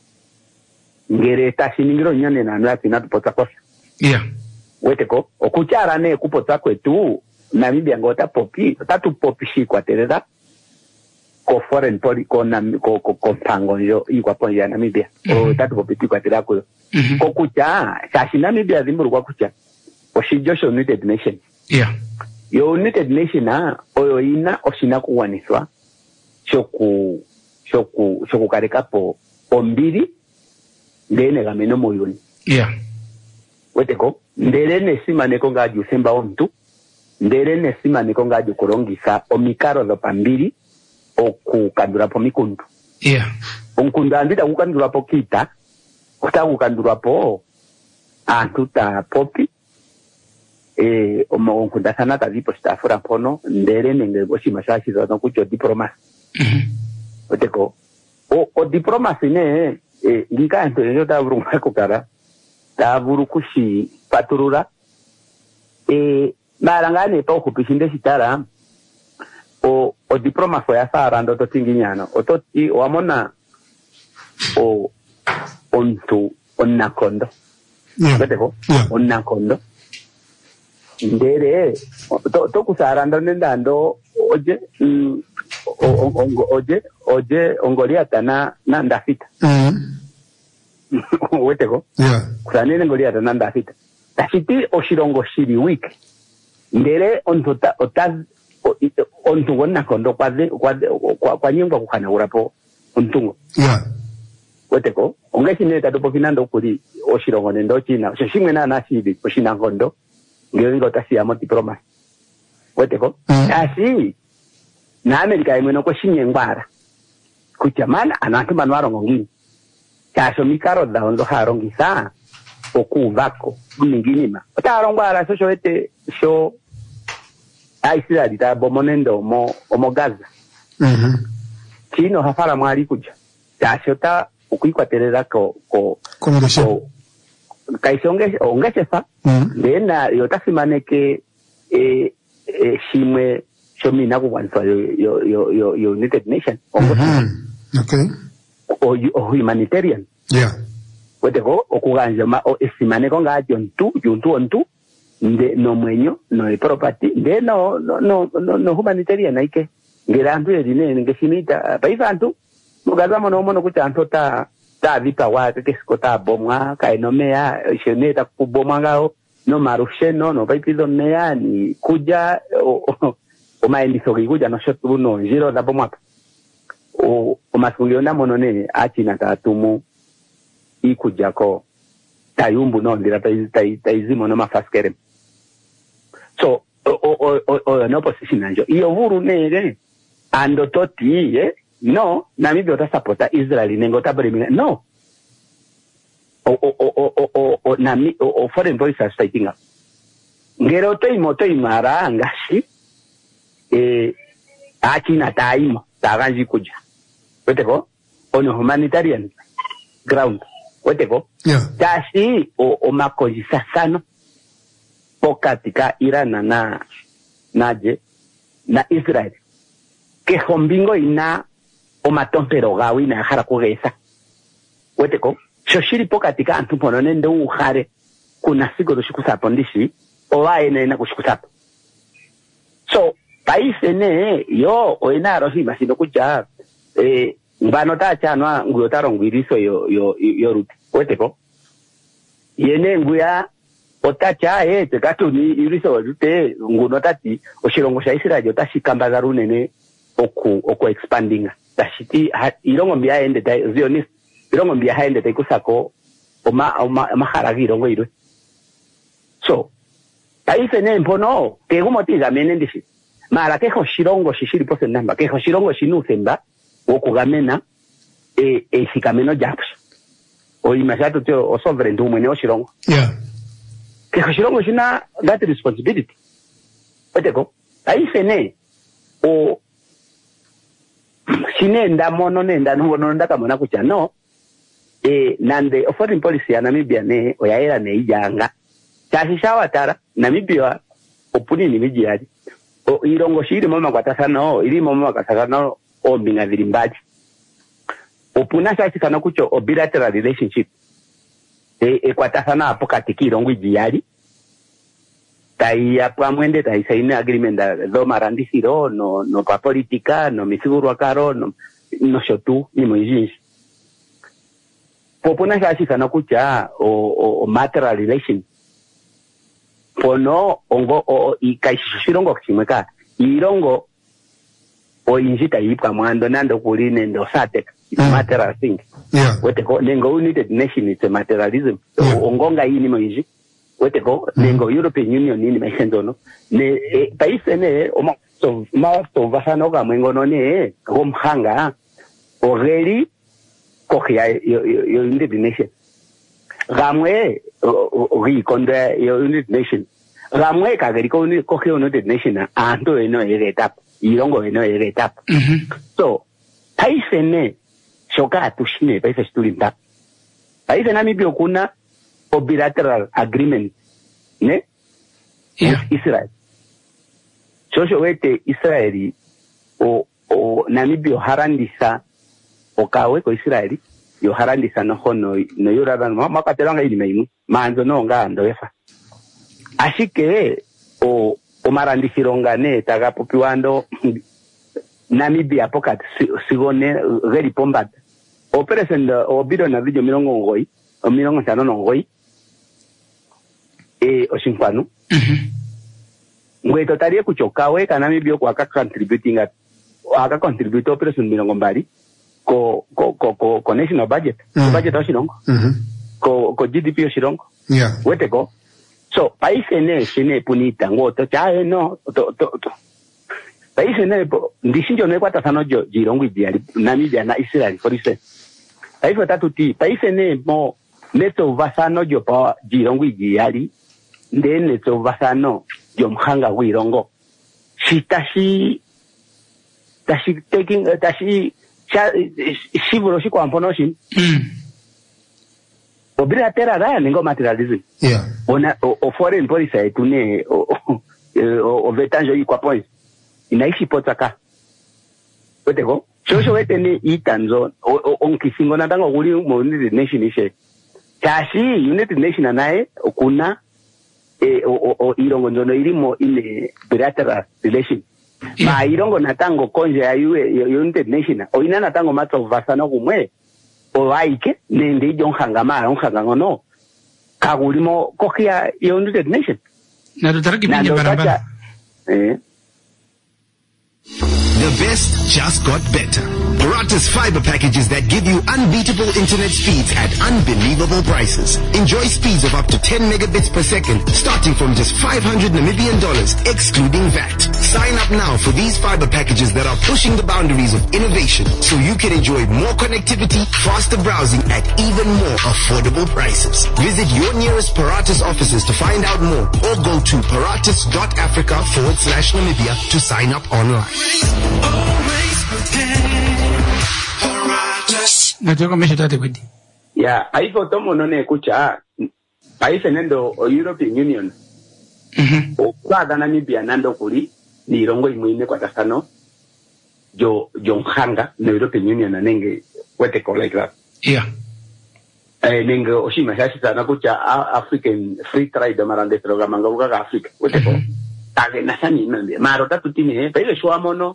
ngere tashiningiro nyane na anua pinatu potsa kosa yeah weteko okuchara ne kupotsa kwetu Namibia ngota popi tatu popi shikwaterera ko foreign policy ko na ko ko ko pango yo ikwa ponja Namibia o tatu popi kwatera ko ko kucha shashi Namibia zimburu kwa kucha oshijosho United Nations yeah yo United Nations na oyo ina oshina kuwaniswa shoku shoku shoku karekapo ombiri ndene gameno moyoni yeah weteko ndere nesima neko ngaju semba omuntu ndere nesima neko ngaju kurongisa omikaro do pambiri okukandura po mikundu yeah onkunda ndita kukandura po kita kuta kukandura po antu ta popi eh omo onkunda sana ta dipo stafura pono ndere nenge boshi masashi do no kucho diplomacy mhm weteko o o diplomacy ne eh ngika ento yo ta burunga kukara ta burukushi paturura eh marangane pa okupishinde sitara o o diploma fue asara ndo totinginyano o toti o amona o ontu onnakondo yeah beteko yeah onnakondo ndere to to kusara ndo ndando oje mm, o- o- oje oje ongolia tana na ndafita mhm weteko yeah kusanene ngolia tana ndafita tashiti oshirongo shiri wiki ndere ontota otaz ontungo nakondo kwaze kwaze kwa nyimba kukana urapo ontungo yeah weteko ongeshine tatopo finando kuri oshirongo nendo china shishimwe na nasibi oshina ngondo ngero tasi amo diploma weteko Mm. asi na America imeno ko shinyengwara kuchamana anatu manwaro ngongini kasho mikaro da ondo harongisa okuvako ninginima otarongwara so shoete sho aisira dita bomonendo mo omogaza mhm kino hafara mwali kuja tashota ukwikwaterera ko ko kongesha ko kaisonge ongesha mhm ndena yotasimaneke e e shimwe shomina kuwanzwa yo yo yo yo yo United Nations ongo mhm okay o o humanitarian yeah weteko okuganja ma o esimaneko ngajo ntu juntu ontu nde no mwenyo no e property nde no no no no, no humanitarian aike ngerantu erine ngesimita paisantu mugazamo no mono kuchanto ta ta vita wa ke skota bomwa kainomea sheneta kubomwa ngao no marusheno no paipido mea ni kuja o, o, o maendiso kuja no shotu no jiro da bomwa o o masungiona mono ne achina tatumu ikujako tayumbu no ndira tai taizimo no mafaskere so o o o o no position anjo iyo vuru nere ando toti eh no Namibia ota supporta Israel nengo tabremina no o o o o o o nami o, o foreign policy are striking up ngero to imoto imara ngashi eh achina taimo taganji kuja weteko on humanitarian ground weteko yeah tashi o o makozisa sano pokatika Iran na naje na Israel ke hombingo ina o matompero gawi na hara kugesa weteko shoshiri pokatika antu ponone ndo uhare kuna sigo do shikusapo ndishi o waene na kushikusapo so paise ne yo o ina rohi masindo kuja eh ngano ta chanwa nguyo taro ngwiriso yo yo yo ruti weteko yene nguya otacha eh tekatu ni iriso rute nguno tati oshirongo sha Israel otashikamba runene oku oku expanding tashiti irongo mbia ende ta zionist irongo mbia haende ta kusako oma oma maharagiro ngoirwe so paise ne mpono ke gumotiga menendishi mara ke hoshirongo shishiri pose namba ke hoshirongo shinusemba okugamena e e sikameno japs o imagatu te o sovereign du mwene oshirongo yeah ke hoshirongo shina that responsibility oteko paise ne o sinenda mono nenda no ndaka mona kucha no eh nande o foreign policy ya Namibia ne oyaera ne ijanga tashishawa tara Namibia opuni ni mijiaji o irongo shiri mama kwatasana o iri mama kwatasana o mbinga vilimbaji opuna sasa kana kucho o bilateral relationship e e kwatasana apo katiki irongo ijiyali taia pamwende taisaine agreement do marandisiro no no pa política no misigurwa karo no no shotu ni moyinji popona kasi kana kucha o, o, o material relation pono ongo o ikaishirongo kimeka irongo o injita yipka mwando nando kuline ndo sate it's mm. material thing yeah wete ko nengo united nation it's a materialism yeah. ongonga yini moyinji wete ko mm. nengo European Union nini maisendo no ne e, país ene o ma so ma so vasano ga mwengo no ne ko mhanga o geri ko ya yo, yo, yo united nation gamwe o ri konde yo united nation gamwe ka geri ko ni ko united nation ando eno ere etapa irongo eno ere etapa mhm so país ene shoka tushine país stulinta país ena mibio kuna o bilateral agreement ne yeah Israel shosho wete Israeli o o Namibia harandisa o kawe ko Israeli yo harandisa no hono no yuradan makatelanga ili meimu manzo no ngando efa ashike o o marandisironga taga popiwando Namibia pokat sigone geri pombat o present o bido na video milongo ngoi o milongo tano ngoi e o cinquano mhm ngwe totarie kuchokawe kana Namibia kwa ka contributing at aka contribute o present milongo mbali ko ko ko ko, ko national budget mm. ko budget o shilongo mhm ko ko G D P o shilongo yeah wete ko so país ene shine punita ngoto chae no to to, to. país ene ndishinjo ne kwata sano jo jirongo idiali Namibia na Israel for instance país watatu ti país ene mo neto vasano jo pa jirongo idiali ndene to vasano jo mhanga wirongo shitashi tashi taking uh, tashi shivuro shi kwa mpono shi mm o bilateral raya ningo materialism yeah ona o, o foreign policy tune o o, o vetanjo yi kwa point inaishi potaka wetego shosho wete ni itanzo o onkisingo na dango guli mo United Nation ishe tashi United Nation nae kuna e o o irongo ndono ilimo ile bilateral relation yeah. Ma irongo natango konje ya United Nation o ina natango matso vasana kumwe o aike nende jo ngangamara ngangangono kagulimo kokia United Nation na tutaraki pinje barabara eh The best just got better. Paratus fiber packages that give you unbeatable internet speeds at unbelievable prices. Enjoy speeds of up to ten megabits per second, starting from just five hundred Namibian dollars, excluding V A T. Sign up now for these fiber packages that are pushing the boundaries of innovation, so you can enjoy more connectivity, faster browsing at even more affordable prices. Visit your nearest Paratus offices to find out more, or go to paratus.africa forward slash Namibia to sign up online. Nataka mesha tate kwedi ya haifo tomo none kucha paise nendo o European Union mhm o kwa Namibia nando kuri ni irongo imuine kwa tasano jo jo hanga na European Union na nenge wete ko like that yeah eh nenge oshima shashi sana kucha African free trade marande programa ngaruka ka Africa wete ko tage nasani nande maro tatu tini paile shwamono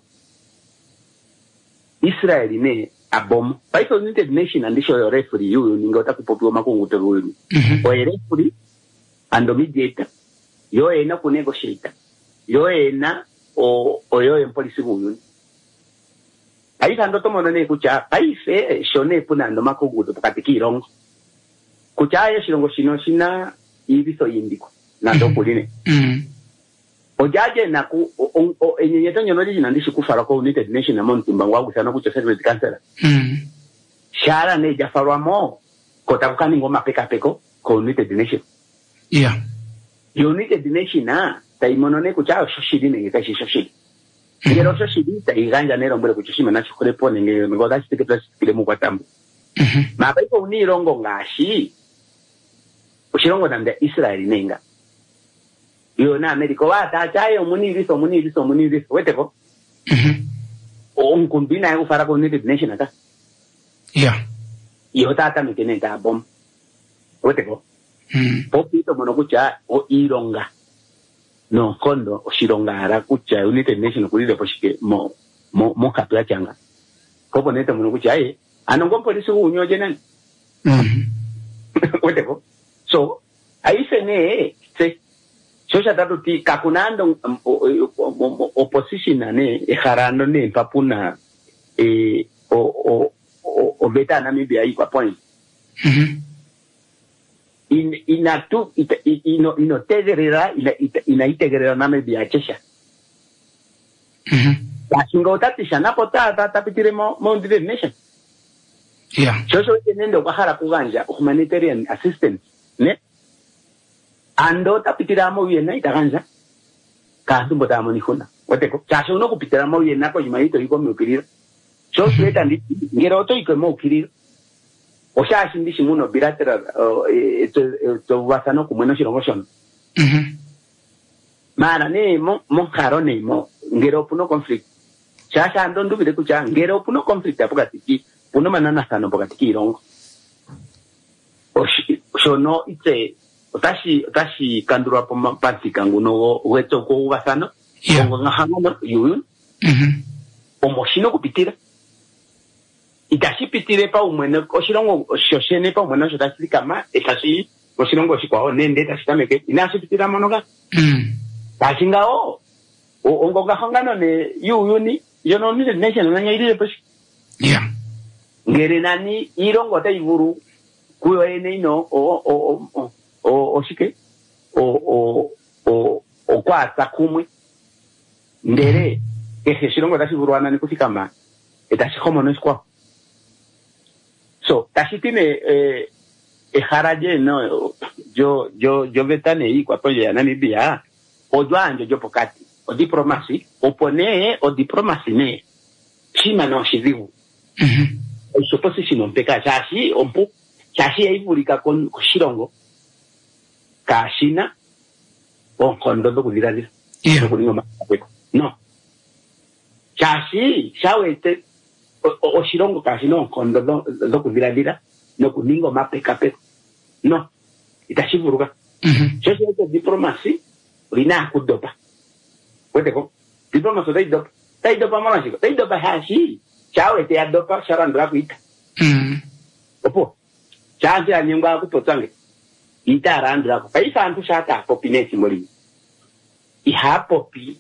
Israel ne abom paito United Nation andisho yo referee yu ningota kupopio makungu teruwe mhm o referee ando mediator yo ena ku negotiator yo ena o o yo en policy huyu ai kando tomo nane kucha paise shone puna ando makungu tukati kirongo kucha ya shirongo shino shina ibiso yindiko nando kuline mhm ojaje na ku o, o enyenyeto nyono liji nandishi kufara ko United Nation na montu mbangwa sana kucho secret council mhm shara ne jafarwa mo kota kukani ngoma peka peko ko United Nation yeah United Nation na taimonone kucha shoshidi ne kashi shoshidi ngero shoshidi taiganja nero mbele kuchoshima na chukule pone nge ngoda chitike plus kile mu kwatambu mhm mabaiko unirongo ngashi ushirongo nande Israel nenga yo na America wa ta chayo muni viso muni viso muni viso weteko mhm o nkumbina ya ufara ko United Nation ata yeah yo tata mitene ta bom weteko mhm popito mono kucha o ironga no kondo oshilongara kucha United Nations kulile poshike mo mo mo kapla changa kopo neta muno kucha aye anongo polisi unyoje nani mhm weteko so aise ne se shosha tatu ti kakunando um, opposition ane eharando ne papuna e o o o, o beta Namibia iko point mhm in inatu ina ino ino tegerera ina ina itegerera Namibia chesha mhm la singo tatisha napota tapitire mo mo United Nation yeah shosho tenendo bahara kuganja humanitarian assistance ne ando tapitira mo yena itaganja kasu botamo ni khona weteko chasho no kupitira mo yena ko yimaito iko mukirira shosho eta ndi ngero to iko mukirira o sha shindi shimuno bilateral eto to wasano kumweno shirongoshono mhm mara ne mo mo karo ne mo ngero puno conflict chasha ando ndubire kucha ngero puno conflict apokati puno manana sano pokati kirongo o shono ite otashi otashi kandura po pansi kangu no weto ko wasano ngo ngahano yuyu mhm omoshino kupitira itashi pitire pa umwene oshirongo shoshene pa umwene shotashi kama etashi oshirongo shikwa nende tashi tameke inashi pitira monoga mhm tashinga o ongo ngahangano ne yuyu ni yono ni nation nanya ile peshi yeah ngere nani irongo ta iburu kuyo ene ino o o o o oshike o o o o kwata kumwe ndere ehe shirongo tashi buruana ni kusikama etashi homo no skwa so tashi time eh eharaje no yo yo yo vetane i kwa proje ya Namibia o jwanjo jo pokati o diplomacy opone o diplomacy ne chima no shizivu mhm eso position on peka chashi ompu chashi aivurika con shirongo kashina on kondo do kudirali yeah kulingo mapeko no chashi shawete o, o shirongo kashina on kondo do do kudirali no kulingo mapeka peko no itashivuruka mhm chashi ito diplomacy rina kudopa weteko diplomacy dai dopa dai dopa mama shiko dai dopa hashi chawete ya dopa sharandra kuita mhm opo chanzi anyengwa kutotsange itarandra ko paisa antu shata popinesi moli ihapo pi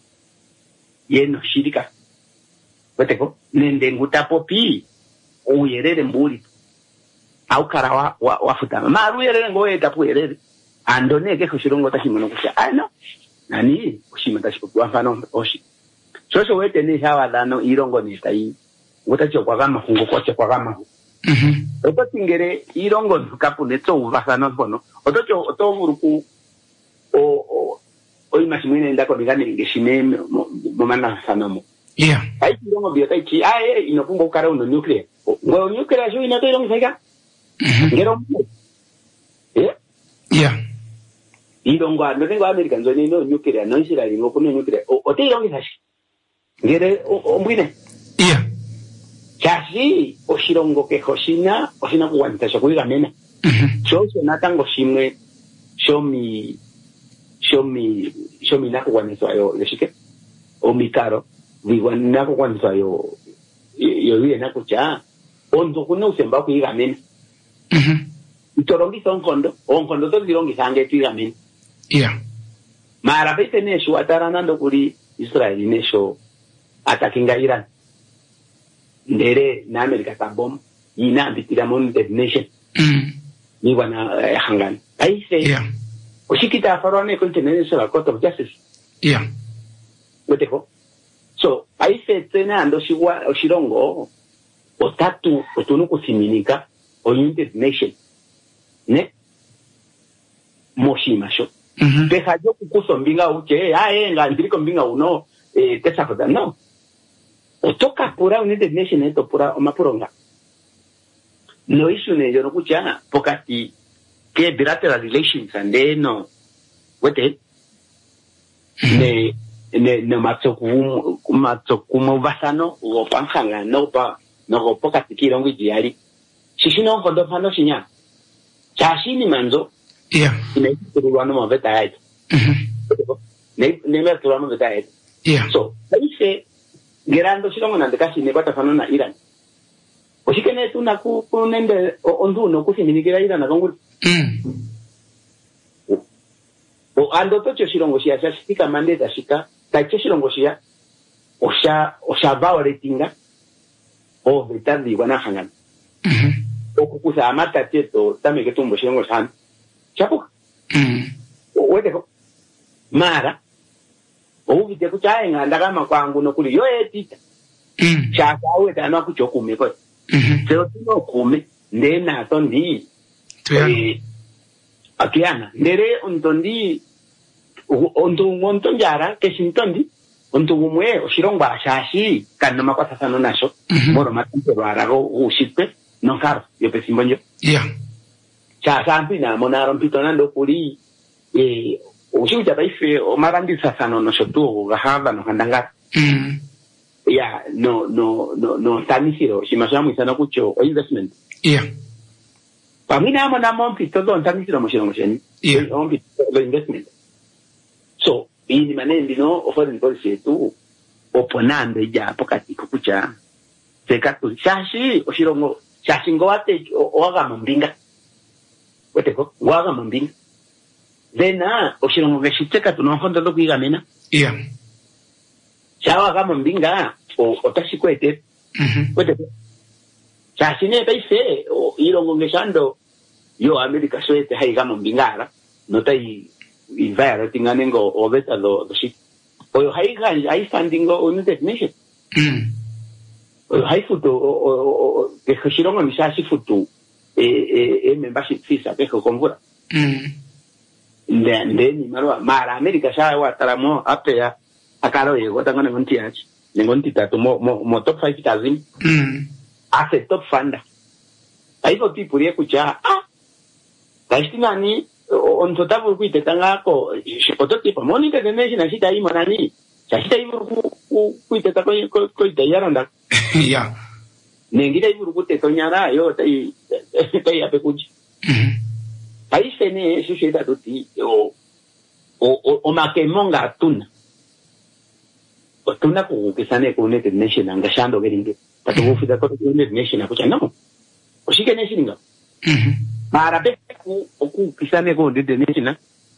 yeno shirika weteko nende nguta popi uyerere mbuli au karawa wa, wafuta maru yerere ngoeta puerere andoneke kushirongo tashimono kusha ano nani ushima tashikwa mfano oshi soso wete ni hawa dano irongo ni tai ngota chokwa kama hungo kwa chokwa kama mhm oto tingere irongo kapu neto uvasano bono oto cho oto muruku o o o imashimine ndako bigane ngeshime mo mana sanomo yeah ai irongo biota chi ai inokumba ukara uno nuclear ngo nuclear jo inato irongo sega ngero eh yeah irongo ando tengo America nzoni no nuclear no Israel ngo kuno nuclear o te irongo sashi ngere o mbine yeah chashi oshirongo ke hoshina oshina kuwanta shokuigamena mhm so natango shimwe shomi shomi shomi nakuwanisa yo yoshike o mikaro viwa nakuwanisa yo yo yeye nakucha ondo kuno usemba kuigamena mhm itorongi sonkondo onkondo to dirongi sange tuigamena yeah mara pete nesho ataranando kuri Israel nesho atakinga Iran ndere na America tabom ina bitira mon United Nation mhm ni wana eh, hangani aise yeah oshikita farone International Court of Justice yeah weteko so aise tena ando shiwa oshirongo otatu otunu kusiminika o United Nation ne moshimasho mhm peja yo kukuso mbinga uche ae ngandriko mbinga uno eh tesa koda no otoka pura United Nation eto pura omapuronga no issue ne yo no kucha pokati ke bilateral relations ande no wete ne ne ne matsoku matsoku mo basano o panhanga no pa no pokati kirongo diari shishino kondo fano shinya chashini manzo yeah inaitwa ruano maveta yaito mhm ne ne tulamo betaet yeah so paise gerando silongo na ndekasi ne bata fano na Iran oshikene tuna ku kunende ondu no kusiminigira Iran akangul mm o ando tocho silongo sia sika mandeta shika tacho silongo sia osha osha baoretinga o betandi wana hangan mhm okukusa amata tieto tame que tumbo silongo san chapo mm wete ko mara ovite kuchaya nganda kama kwangu nokuli yo etita mm chaka weta na kuchokume ko mhm sero tino kume ndena tondi eh akiana ndere ontondi onto monto njara ke sintondi onto mwe oshirongwa shashi kana makwata sano nasho moro matempe barago usipe no kar yo pesimbonyo yeah cha sampi na monaro pitonando kuli eh ushikuja baife o marandi sasano no shotu gahava no handanga mm ya no no no no tanisiro shimashamu isana kucho o investment yeah pamina mo na mo pito don tanisiro mo shiro mo sheni yeah on pito lo investment so ini manendi no offer policy tu oponande ya pokati kukucha seka tu shashi oshirongo shashi ngowate oaga mbinga weteko waga mbinga Dena, oshirongo geshiteka tunohondo do kuigamena. Yeah. Shawa kama mbinga o otashikwete. Mhm. Wete. Chashine paise o irongo ngeshando yo America swete hai kama mbingara. Notai ivara tinganengo obeta do do shit. O hai kan hai fundingo United Nations. Mhm. O hai futu o ke oshirongo mishashi futu e e e membership visa ke konvura. Mhm. Nde nde ni marwa mara America sha wa taramo apea akaro yego tangana ngonti yachi ngonti tatu mo mo, mo top five thousand mm ase top funda aivo tipo rie kucha ah kaistina ni on totabu kuite tangako shipoto tipo monite de nation ashita imo nani ashita imo ku kuite tako ko ko itayaranda yeah nengida imo ku te tonyara yo tai tai ape kuchi mhm paise ne shishida tuti o o o makemonga tuna tuna ku kisane ku United Nation angashando geringe tatu kufika kwa United Nation akucha no ushike nation nga mhm mara pe ku ku kisane ku United Nation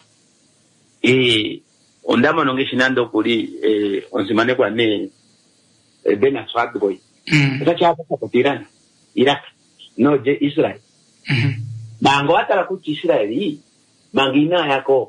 eh ondama nongeshinando kuli eh onsimane kwa ne eh, Bena Swat boy mhm esa chapa kwa Iran Iraq no je Israel mhm bango atara ku Israeli mangina yako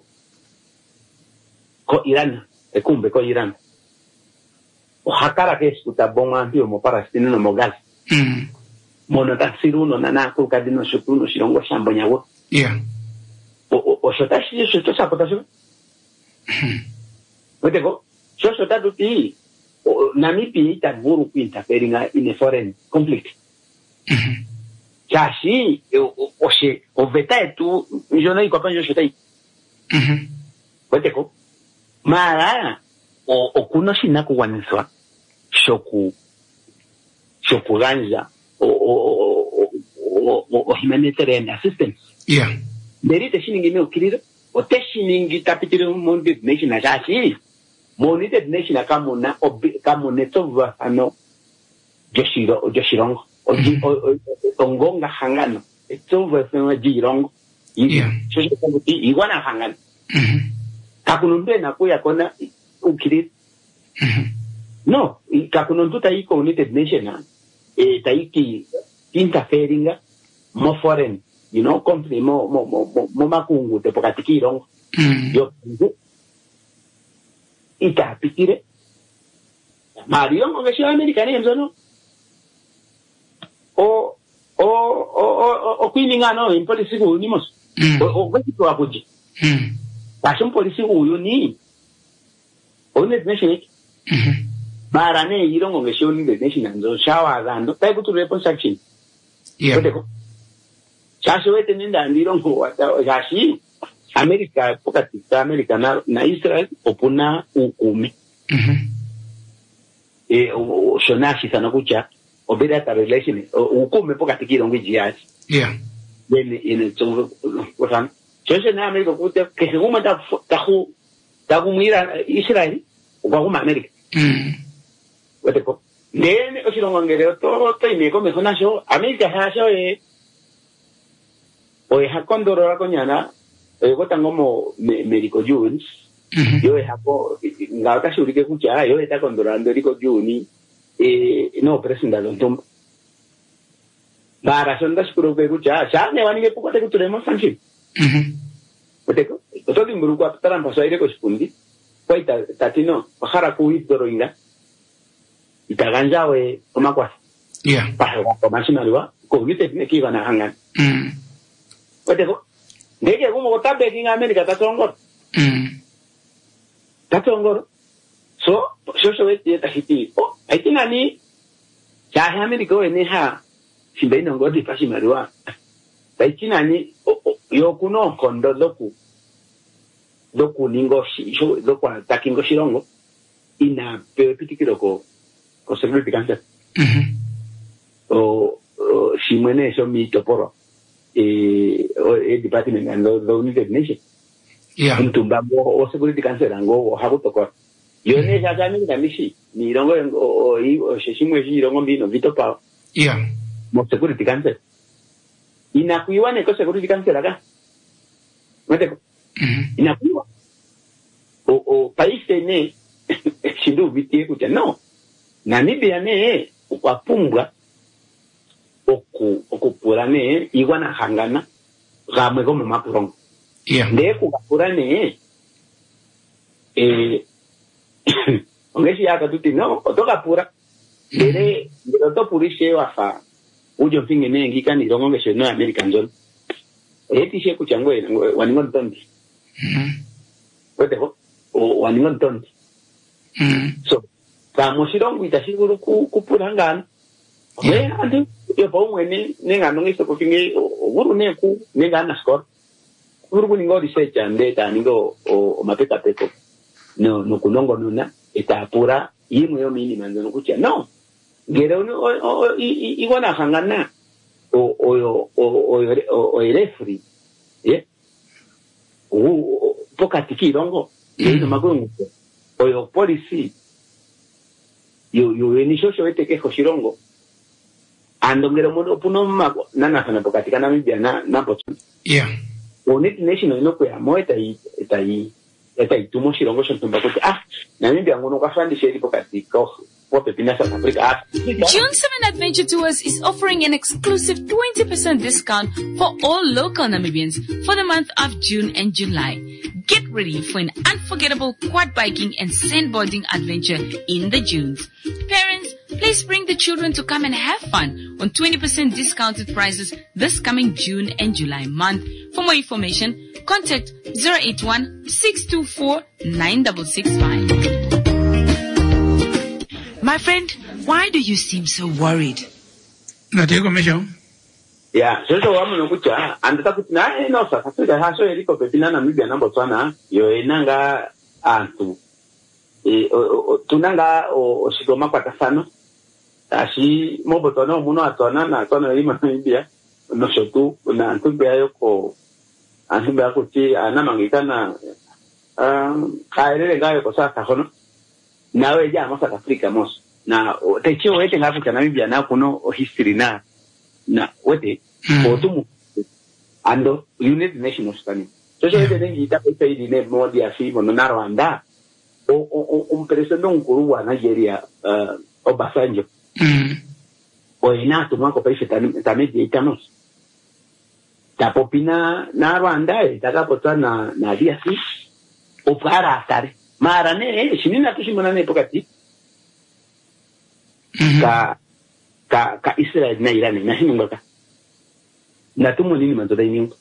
ko Iran e kumbe ko Iran o hakara ke eskuta bonga ambio mo Palestina no mogal mhm mono taksiru no nana ku kadino shukruno shirongo shambo nyawo yeah o o o shotashi shoto sapotasho mhm weteko so shotatu ti o namipi ta guru ku interferinga in a foreign conflict mhm chashi o o she o veta tu jona iko pa jo shotai mhm weteko mara o o kuno shina kuwaniswa shoku shoku ganja o o o o o humanitarian assistance yeah derite shiningi me ukirizo o te shiningi tapitire United Nation ajashi United Nation akamuna kamune tova ano joshiro joshirongo o ongonga hangano tova fema jirongo yeah shosho konguti igwana hangano mhm kakunumbe na kuya kona ukiri mhm no kakununtu taiko United Nation e taiki interferinga mo foreign you know company mo mo mo mo makungu te pokatikiro mhm yo ita pikire Mario mo gesho americano emzono o o o o kwiningano in policy ko unimos o o kwetito apoji mhm passion policy uyu ni United Nation mhm mara ne irongo gesho ni the nation anzo shawa gando tai kutu reconstruction yeah weteko chasho wete ninda ndirongo wata yashi America pokati America na, na Israel opuna ukumi mhm e o shonashi sana kucha obeda ta relation ukumi pokati kirongo jiashi yeah then in the so what I'm so na America kuta ke seguma ta ta hu takumwira Israel ukakuma America mm weteko ndene oshilongo ngere to to imeko meho nasho America hasho e oye hakondorora konyana oye kotango mo Medical Jones yo hapo ngaka shurike kucha yo eta kondorando Medical Juni eh no presenta lontomba bara sonda shukuru ke kucha shane wanige pokote kuturemo sanchi mhm weteko to timburuko atara mpaso aire ko spundi kwaita tatino bahara kuitoro inga itaganja we omakwa yeah pa ko mashinaliwa ko vite neki bana hangan mm weteko ndege gumo kotabe kinga America tatongor mm tatongor so so so wete tahiti oh aitina ni ya America we ni ha simbaino ngodi pasimaliwa aitina ni yo kuno kondo loku loku ningo sho loku atakingo shirongo ina pepitikiro ko ko security council mhm o simene so mi toporo eh o department and the United Nations yeah ntumba o security council ngo o hakutoko yo ne jaja ni ngamishi ni rongo o o shishimwe shirongo mbino vitopa yeah mo security council inakuiwa ne ko security council aga mete mhm inakuiwa o o país ne sindu vitie kucha no Namibia ne ukwapumbwa oku okupura ne igwana hangana gamwe go mapurongo yeah de kukapura ne eh ongesi yaka tuti no otoka pura dere dero to purishe wafa ujo pinge ne ngika ni rongo ngeshe no American zone eti she kuchangwe waningo ntondi mhm wete ho o waningo ntondi mhm so kamo shirongo itashiguru ku kupurangana we andi yo pa umwene nenga nongiso kufinge uru neku nenga na score uru ningo research ande ta ningo o mapeka peko no no kunongo nuna itapura yimwe yo mini manzo kucha no ngere o igona hangana o o o o referee eh o pokati kirongo ndio magongo o policy yo yo enisho ete que Joshirongo ando ngero mono puno mako nana sana pokati kana Namibia na na Botswana yeah United Nations no kwa moeta yi eta yi eta yi tumo shirongo shontumba kuti ah Namibia ngono kwa fandi sheri pokati ko pope pina South Africa. June seventh Adventure Tours is offering an exclusive twenty percent discount for all local Namibians for the month of June and July. Get ready for an unforgettable quad biking and sandboarding adventure in the Dunes. Parents, please bring the children to come and have fun on twenty percent discounted prices this coming June and July month. For more information, contact zero eight one, six two four, nine six six five. My friend, why do you seem so worried? Natego mesho. Yeah, so so wamo nokucha andata kuti na no sa Africa ha so eriko pepina na Namibia na Botswana yo enanga antu e tunanga o shigoma kwa tafano ashi mo Botswana muno atona na atona ima Namibia no shotu na antu bya yoko antu bya kuti ana mangikana um kairele ngayo ko sa hono nawe ja mo South Africa mos na techo wete ngapo kana Namibia na kuno history na na wete o tumu ando United Nations tani so so wete ngi ta pe di ne mo dia fi mo na Rwanda o o un presidente nkuru wa Nigeria uh Obasanjo mm o ina tu mako pe tani tani di tamos ta popina na Rwanda e ta kapota na na dia fi o para tare mara ne shimina tu shimona ne pokati ka ka ka Israel na Iran na hininga ka na tumo nini manzo dai ningo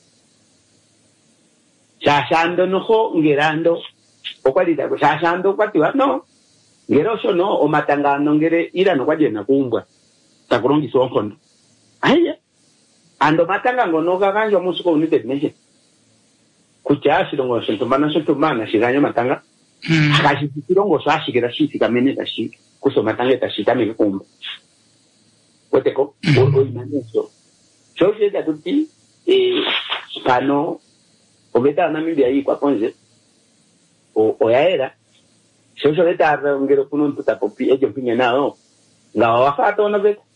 shashando no ho ngerando o kwadi da shashando kwati wa no ngero so no o matangano ngere ira no kwaje na kumbwa takurongi so nkondo aya ando matanga ngono ka kanjo musuko United Nations kucha shilongo shintumana shintumana shiganyo matanga akashi kirongo sashi kira shiti kamene tashi kuso matanga tashi tame kumbwa weteko o imaneso so je da tuti e pano obeta Namibia yi kwa ponje o o yaera shosho leta ngero kuno ntuta popi ejo pinya nao ngawa wafato na vet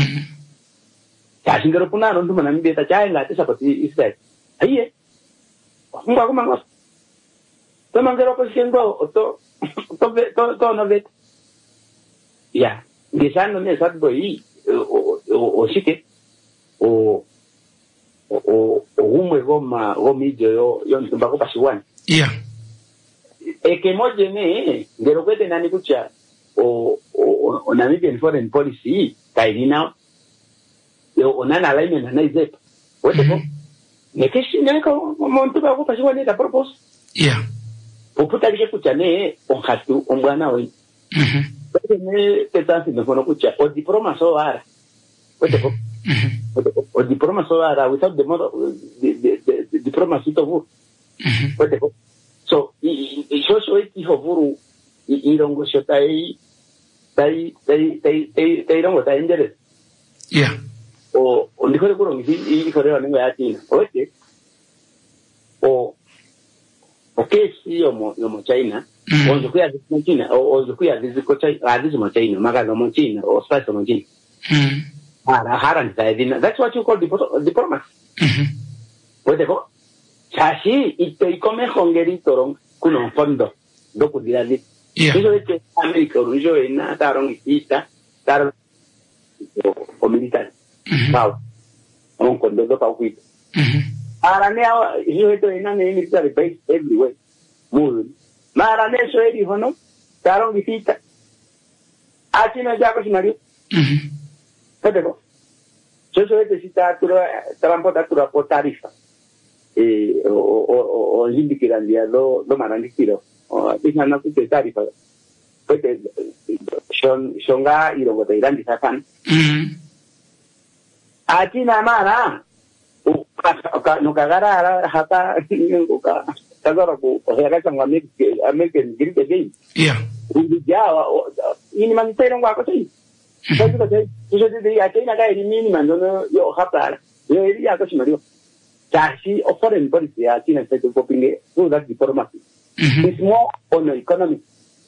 ta singero punano ndu mana mbeta chai ngati sapoti isai aiye ngwa kuma ngos to mangero ko shengo to to to to na vet ya ngisano ne satbo yi o o shike o o o umwe goma gomijo yo yo ntumba ko pasiwan yeah e que moje ne ngero kwete nani kucha o o o Namibian foreign policy kairina yo onana alignment na izep wote ko ne keshi ne ko montu ba ko pasiwan ne ta propose yeah o puta ke kucha ne on hatu on bwana we mhm ne tetasi ne kono kucha o diploma so ara wote ko o diploma so ara without the model the the the diploma sito vu wote ko so i so so iti hovuru i rongo shotai tai tai tai tai tai rongo tai ndere yeah o o ndikore kuro ngi i kore wanengo ya China oke o oke si o mo mo China o njo kuya di China o njo kuya di ko China a di mo China maga no mo China o space mo China mm ara haran sai dina that's what you call diplomacy mhm puede ko chashi ite come hongerito kuno fondo dopo di lì eso es que América orgullo en nada taron ista taron o militar wow on cuando do pa quit ara ne yo esto en nada militar base everywhere muy mara ne eso es dijo no taron visita así no ya cocinario pero eso es que si ta tura trampa tura por tarifa eh o o o lindi kirandia lo lo marandikiro o bisana ku tarifa pues son son ga iro go irandi sakan mhm ati na mara o ka no kagara hata ka kagara ko o ya ka ngame American grite gay yeah undi jawa ini man tero ngwa ko sei sai ko sei yo de ya China ga iri mini man no yo hapa yo iri ya ko simario Tashi o foreign policy ya China se to popinge so that diplomacy mm-hmm. It's more on the economy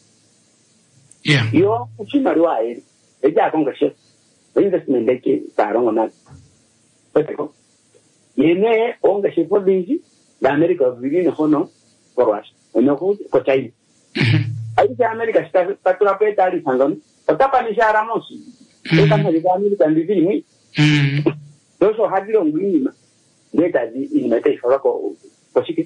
yeah yo China ro ai e ja con che investment de che taron na pero yene on che policy la America viene hono por was no ko ko China ai ja America sta sta tra pe tari sangon tapa ni shara mosi e tan de America ndi vini mm so so hadiro ngini data di in mete fora ko ko siki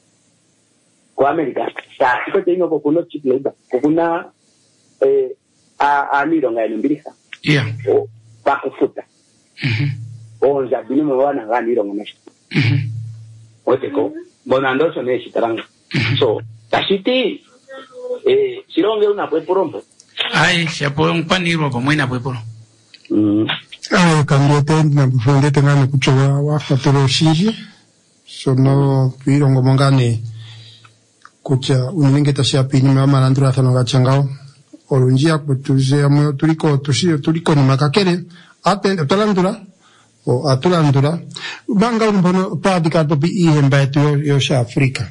ko America ta ko tengo ko kuno chipleba ko kuna eh a a miro ngai mbirika yeah o ba ko futa mhm o ja bini mo wana ga miro ngai mhm o te ko bonando so ne sitarang so tashiti eh sironge una pues porompo ai se puede un paniro como una pues por mm ah cambio tena mfunde tena kuchowa wa fatoro shiji sono pirongo mongani kucha unengeta shapi ni mama landura thano gachangao olunjia kutuze amoyo tuliko tushio tuliko ni makakere atende talandura o atulandura banga umbono padika to bi ihemba to yo sha Afrika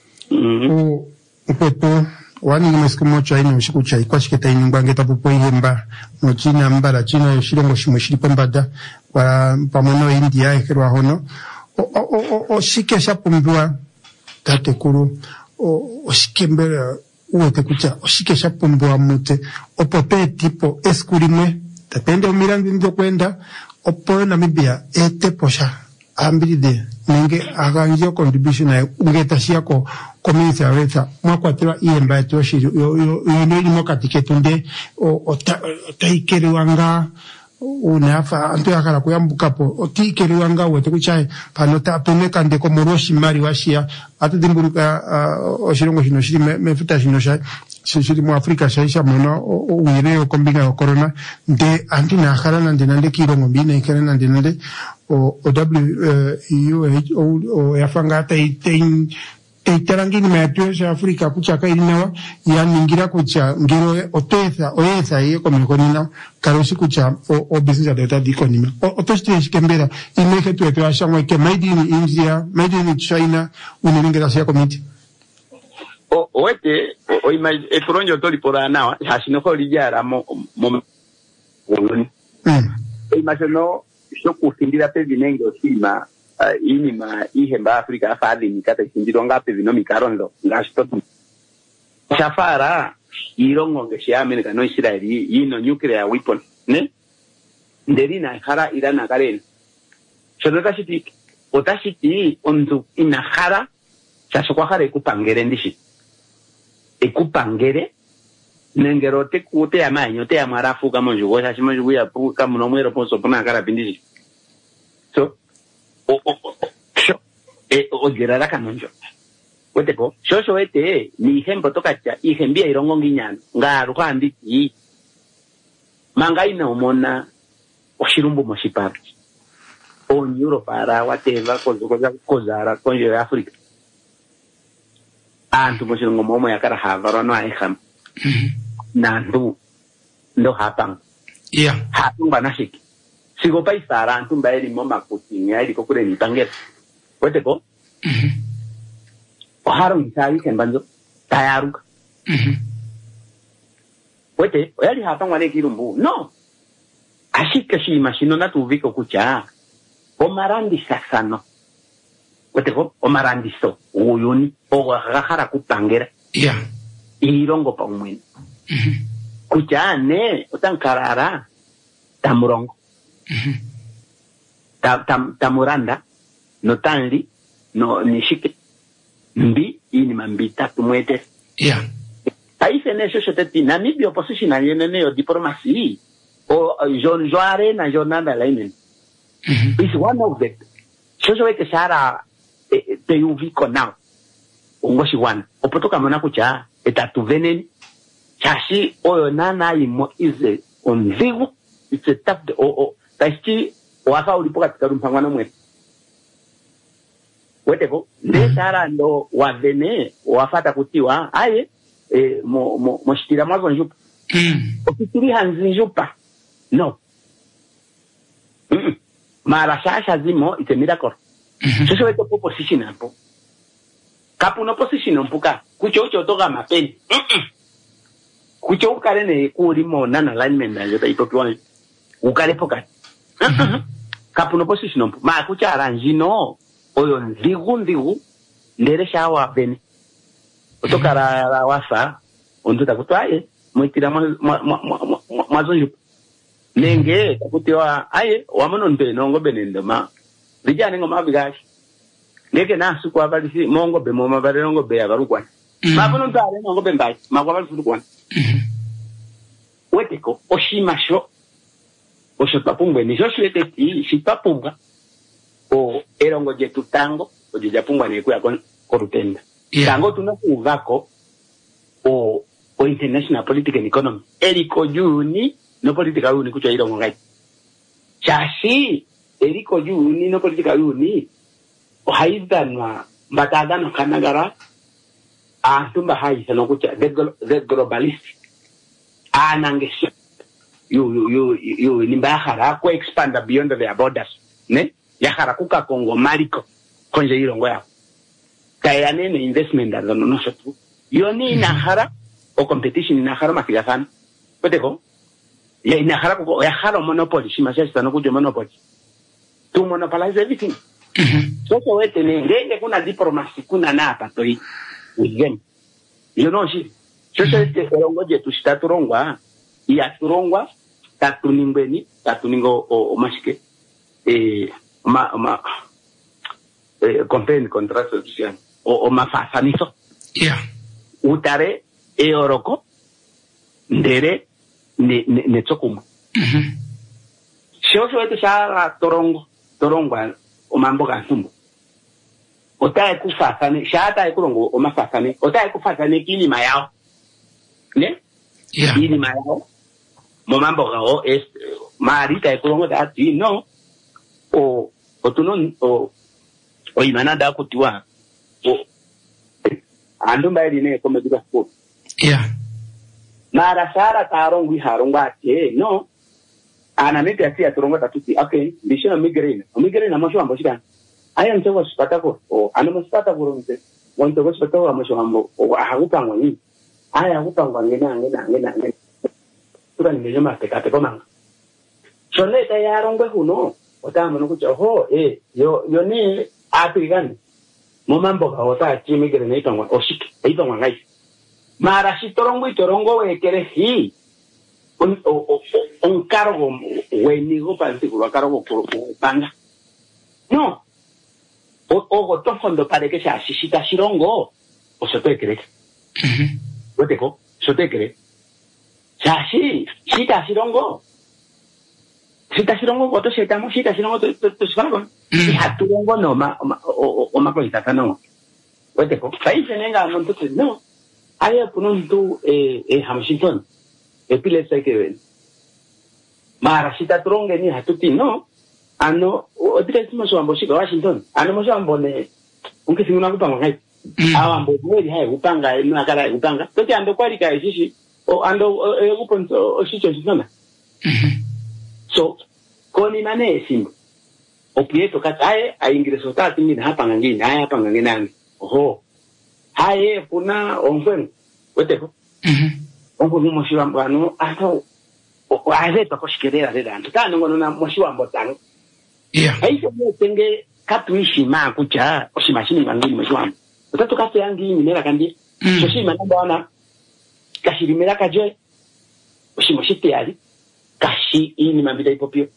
o upepo wani nimesko mocha ino shikucha ikwashiketa inyumbangeta popo ihemba no China mbara China yoshirongo shimoshiri pambada kwa pamono India ekerwa hono o o o o shike shapumbwa tate kuru o o shikembera uote kucha o shike shapumbwa mute o pope tipo eskurimwe tatende umirandi ndo kwenda o po Namibia ete posha ambide nenge aganjo contribution ya ungeta siako komense aweza mwakwatira ihemba eto shiri yo yo yo no limo katiketunde o o taikere wanga unafa antu yakala kuyambuka po o tikere wanga wete kuchai panota toneka ndeko moroshi mari washia atudimburuka o shirongo shino shiri mefuta shino shai shiri mu Afrika shaisha mono o uire o kombinga o corona de antu na akala nande nande kirongo mbina ikere nande nande o o W o o yafanga tai tai Terangini meatio ya Afrika kuchaka ilinawa ya ningira kucha ngiro oteza oeza hiyo komikonina karosi kucha o o business data di konima o o toshte shikembera imeke tu eto ashangwa ke made in India made in China uningira sia committee o oete o ima e toronjo tori pora nawa hasino ko lijara mo mo woloni mm imagino shoku findira pe vinengo sima uh, ini ma ihemba Afrika afadhi mikata sindiro ngape vino mikarondo ngashito chafara irongo ngeshi America no Israeli yino nuclear weapon ne nderina hara irana karen shonota shiti otashiti onzu inahara chasokwa hare kupangere ndishi ekupangere nengero te kute ya manyo te ya marafu kama njugo shashi manjugo ya pu kama no mwero ponso pona kara pindishi so o o o sho e o gerara kanonjo weteko sho sho ete ni hembo tokacha ihembia irongo nginyana ngaru kwandiki manga ina umona oshirumbu moshiparu on Europe para whatever kozo koza kozara konjo ya Afrika antu moshirungo momo ya kara havaro no aiham nandu ndo hapang iya hapang banashiki sigo pa isara antu mbaeli moma kutinga ya iliko kure nipangere wete ko mhm oharo misali kembanzo tayaruka mhm wete oyali hapang wane kirumbu no ashika shi mashino na tuviko kucha omarandi sasano wete ko omarandi so uyuni owa gahara kupangera iya irongo pa umwene mhm kuchane utankarara tamurongo mhm tam tam tamuranda no tanli no nishike mbi ini mambita tumwete iya paise nesho shoteti Namibia opposition alienene yo diplomacy o John Joare na jornada lainen mhm is one of the shojo weke shara te uviko now ungoshi one opotoka mona kucha etatu veneni chashi oyo nana imo ize onzigu it's a tough o o tashi waka ulipoka tikarumpa na mwe weteko ne sara ndo wavene wafata kutiwa aye e mo mo mo shitira mazo njupa mm okitiri hanzi njupa no mm mara shasha zimo it's a miracle sio weto position hapo kapu no position mpuka kucho ucho toka mapeni kucho ukale ne kuri mona na alignment ndio taitopiwa ukale poka kapu no position mpu ma kucha aranjino oyo ndigu ndigu ndere shawa bene otoka ra, ra wasa onduta kutwaye mwitira mazonju nenge takutiwa aye wamono nde nongo benendo ma vijana ngoma bigashi ngeke nasu kwa balisi mongo be moma bare nongo be abarukwana mabono ndale nongo be mbai magwa balifurukwana weteko oshimasho oshopapungwe ni joshwete ti shipapunga o erongo jetu tango oje japungwa ne kuya kon korutenda tango tunakuvako o o international political economy eliko juni no politika uni kucho irongo ngai chashi eliko juni no politika uni o haizanwa mbatagano kanagara atumba haisa no kucha the globalist anangesha you you you you nimbahara ko expand beyond their borders ne yahara kuka Kongo maliko konje irongo ya kayane ne investment da no no sotu yo ni nahara o competition nahara mafiga sana poteko ya nahara ko yahara monopoly shimasha sana kujo monopoly to monopolize everything so so wete ne ngenge kuna diplomacy kuna na patoi again you know shi so so wete irongo je tushitaturongwa ya turongwa tatuningweni tatuningo o, o mashike eh ma ma eh campaign contra social o, o mafasaniso yeah utare e oroko ndere ne ne, ne tsokuma mhm shosho ete shara torongo torongwa o mambo kantumbo otaye kufasane shata ekurongo o mafasane otaye kufasane kini mayao ne yeah kini mayao mo mambo gao es marita ekurongo da ti no o o tuno o o imana da kutiwa o ando mbairi ne kome duka sport yeah mara sara tarongo iharongwa te no ana mimi pia turongo tatuti okay bishina migraine migraine na mosho ambo shika aya nsewa sipata ko o ana mosipata ko ronse wonto ko soto wa mshwambo ahakupangwa ni aya akupangwa ngena ngena ngena ngena tuka ni nyama teka teka manga chone ta yarongwe huno otama no kucha ho eh yo yo ni apigani momambo ka ota chimi gere nei tangwa oshik ei tangwa ngai mara si torongo torongo we kere hi un un cargo we ni go particular cargo por panga no o o to fondo pare que sea si ta sirongo o se te cree mhm ko se te cree ya si si ta sirongo si ta sirongo ko to se ta mo si ta sirongo to to sirongo si haturongo no ma o o ma ko ita no wete ko sai senenga no to no aya pununtu eh eh Hamilton e pile sai que mara si ta tronge ni hatuti no ano o dire mo so ambo si Washington ano mo so ambo ne unke singuna kupanga ngai awambo mweli hai upanga ina kara upanga toki ando kwari kai sisi o ando e kuponto o sicho sina so koni mane simbo o pieto katae a ingreso ta tingi hapa ngini haya hapa ngini oho haye puna onfen weteko mhm onko mo shiwambo ano ato o azeto ko shikerera de danto ta ngo na mo shiwambo tang yeah aiso mo tenge katuishi ma kucha oshimashini ngini mo shiwambo utatu kati yangi minera kandi so shi manamba wana kashirimera kaje oshimoshite yali kashi ini mambita ipopio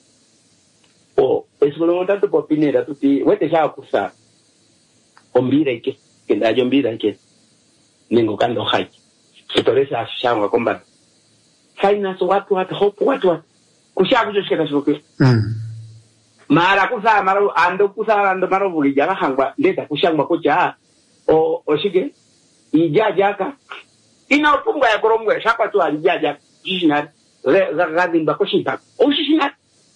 o esolo tanto popinera tuti wete sha kusa ombira ike kenda jombira ike ningo kando hai sitoresa shangwa komba faina so watu watu hopu watu watu kushaku jo shiketa shoke mm mara kusa mara ando kusa ando mara buli jara hangwa ndeta kushangwa kocha o oshige ijajaka ina upungwa ya koromwe shakwa tu alijajaka jishina le zagadi mbako shinta o shishina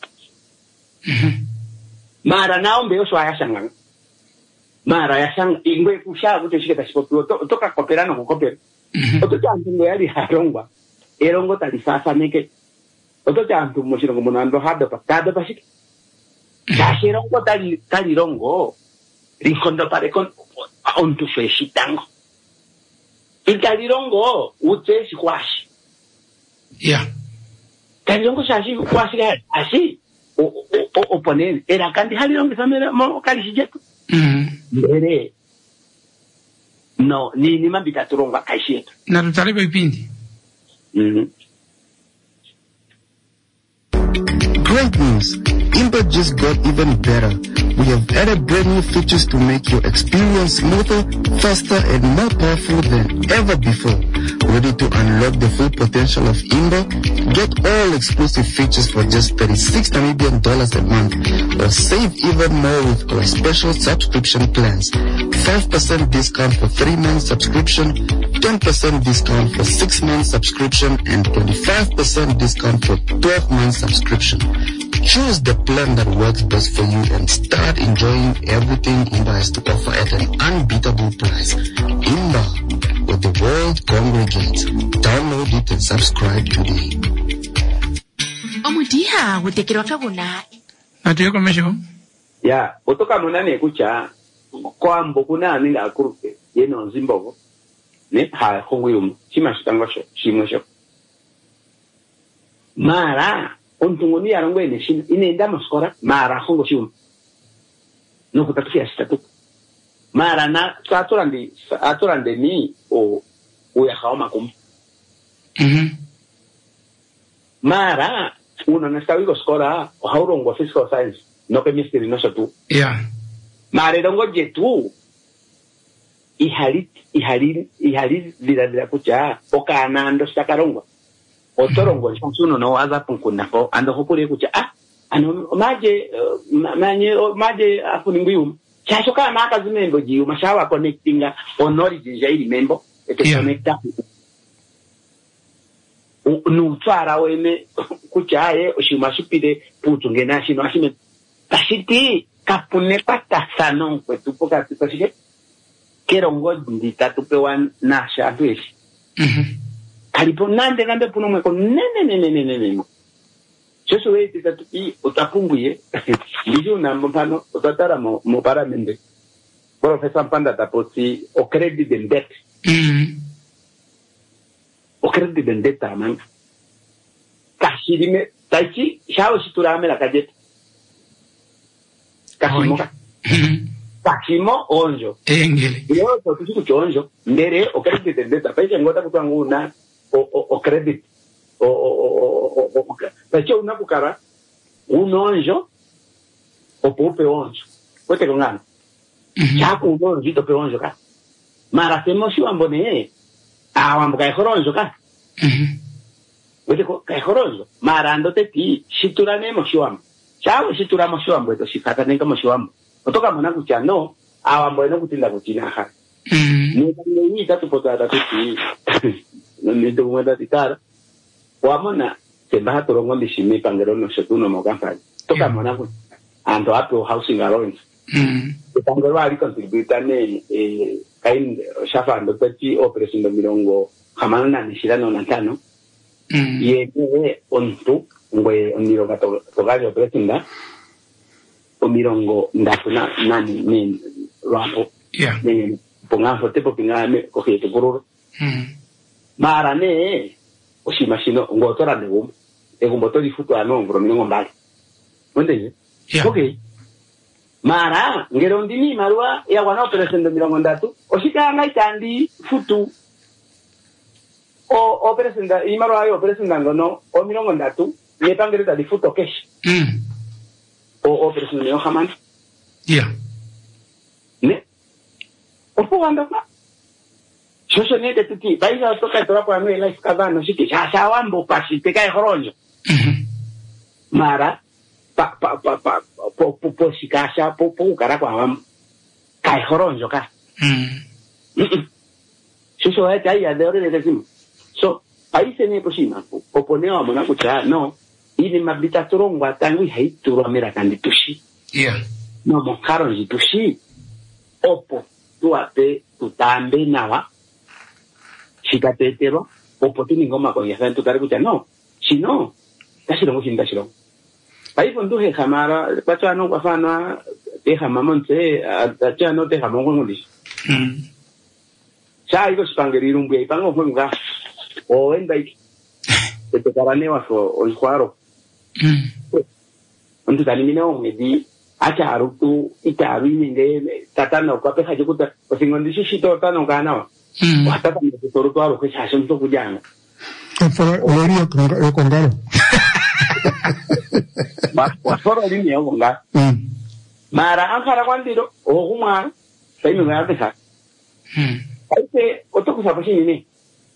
mara naombe oso ayashanga mara yashanga ingwe kusha kute shiketa shipotu to toka koperano kokopera oto chantungo yali harongwa erongo talisasa meke oto chantu moshiro monando hado patada pasik kashirongo tali talirongo rinkondo pare kon onto feshitango italirongo ute sikwashi yeah talirongo shashi kwashi ga ashi o o o poner era kandi halirongo samera mo kalishijetu mhm ere no ni ni mambita turonga kaishetu na tutalipa ipindi mhm Great news! Impact just got even better. We have added brand new features to make your experience smoother, faster, and more powerful than ever before. Ready to unlock the full potential of Imba? Get all exclusive features for just thirty-six Namibian dollars a month, or save even more with our special subscription plans. five percent discount for three months subscription, ten percent discount for six months subscription, and twenty-five percent discount for twelve months subscription. Choose the plan that works best for you and start enjoying everything Imba has to offer at an unbeatable price. Imba, where the world congregates. Download it and subscribe today. Omudiha, utekero kaguna. Atuyo komesho? Ya, otoka munane kucha kwa mbokuna aninga akuruke yeno nzimbogo ne ha honguyum chima shitangosho shimosho mara ontungoni yarongwe ne shin inenda maskora mara hongo shum no kutakia statu mara na aturandi aturande ni o o ya haoma kum mhm mara uno na stawigo skora o haurongo physical science no que mystery no tu yeah mare dongo jetu ihali ihali ihali dira dira kucha okana ando stakarongo otorongo chansuno no waza punkuna ko ando hopure kucha ah ano maje manye maje afuningwium chacho kama aka zimembo jiu mashawa connectinga onori jinjairi membo ete connecta nu tsara weme kucha ye oshimashipide putu ngena shino ashime tashiti kapune pata sanon kwetu poka tukashike kerongo ndita tupewan na shadueshi mhm kalipo nande nande puno mweko nene nene nene nene choso we titatupi otapunguye ndijo na mpano otatara mo mo paramende Professor Mpanda tapoti o credit and debt. Mm. O credit and debt man. Kashirime taichi shao shiturame la kajet. Kashimo. Kashimo onjo. Engele. Yo to tuku chonjo. Ndere o credit and debt. Paisa ngota kutangu na o o o credit. O o o o o. Paisa una kukara. Un onjo. O pope onjo. Kote kongana. Chaku uno jito pe onjo ka. Mara temo si wambone. Ah, wambo kai horonjo ka. Wete ko kai horonjo. Mara andote ti shiturane mo shiwambo. Chao shitura mo shiwambo eto shikata nenga mo shiwambo. Otoka mona kuchano. Ah, wambo eno kutinda kuchina ha. Nita nini tatu poto tatu ti. Nito kumweda titara. Wamona sembaha torongo bishimi pangero no shotuno mo kampani. Toka mona ku. Ando apo housing allowance. Mm. Pangero ali contributa ne eh kain shafando peti operation do milongo hamana na nishirano na tano. Mm. Ye ne ontu ngwe oniro gato togayo pretinda. O milongo ndafuna nani ni rapo. Yeah. Ni ponga fote popinga me kokete pororo. Mm. Mara ne oshimashino ngotora de gum. E gumboto di futu ano ngro milongo mbali. Mwende? Yeah. Okay. Mara, ngero ndini marua ya wana operation do milongo ndatu. Oshika ngai kandi futu. O operation da imarua yo operation da ngono o milongo ndatu. Ye pangere da di futu kesh. Mm. O operation do haman. Yeah. Ne. Opo wanda ka. Shosho ne de tuti. Baisa toka tora kwa mwe life kadano shiki. Shasha wambo pasi te kai horonjo. Mara pa pa pa pa po po po sikasha po po kara kwa wam kai horonjo ka. Mm. Shosho hai kai ya de ore de sim. So paise ne posima po poneo mona kucha no ili mabita turongwa tangu hai turo mera kandi tushi. Yeah. No mo karo ji tushi. Opo tu ate tu tambe nawa. Shikatetero opo tu ningoma con ya tu kare kucha no. Si no, casi lo mo sin casi lo. Pai pondu he jamara pacha no kwa fana te jamamonte acha no te jamon con ulis. Mm. Cha igo spangeri un bui pango funga. O en bai. Te te karaneo so o juaro. Mm. Ondu talimino me di acha arutu itaru ninge tatano kwa peja jukuta o singondi shito tano kana. Mm. Hasta cuando te toro todo que se hace un poco ya. Para oloria con galo. Ba, wa soro ni ne o nga. Mm. Mara ankara kwandiro o kuma sai mi ga pesa. Mm. Ai se oto kusa pashi ni.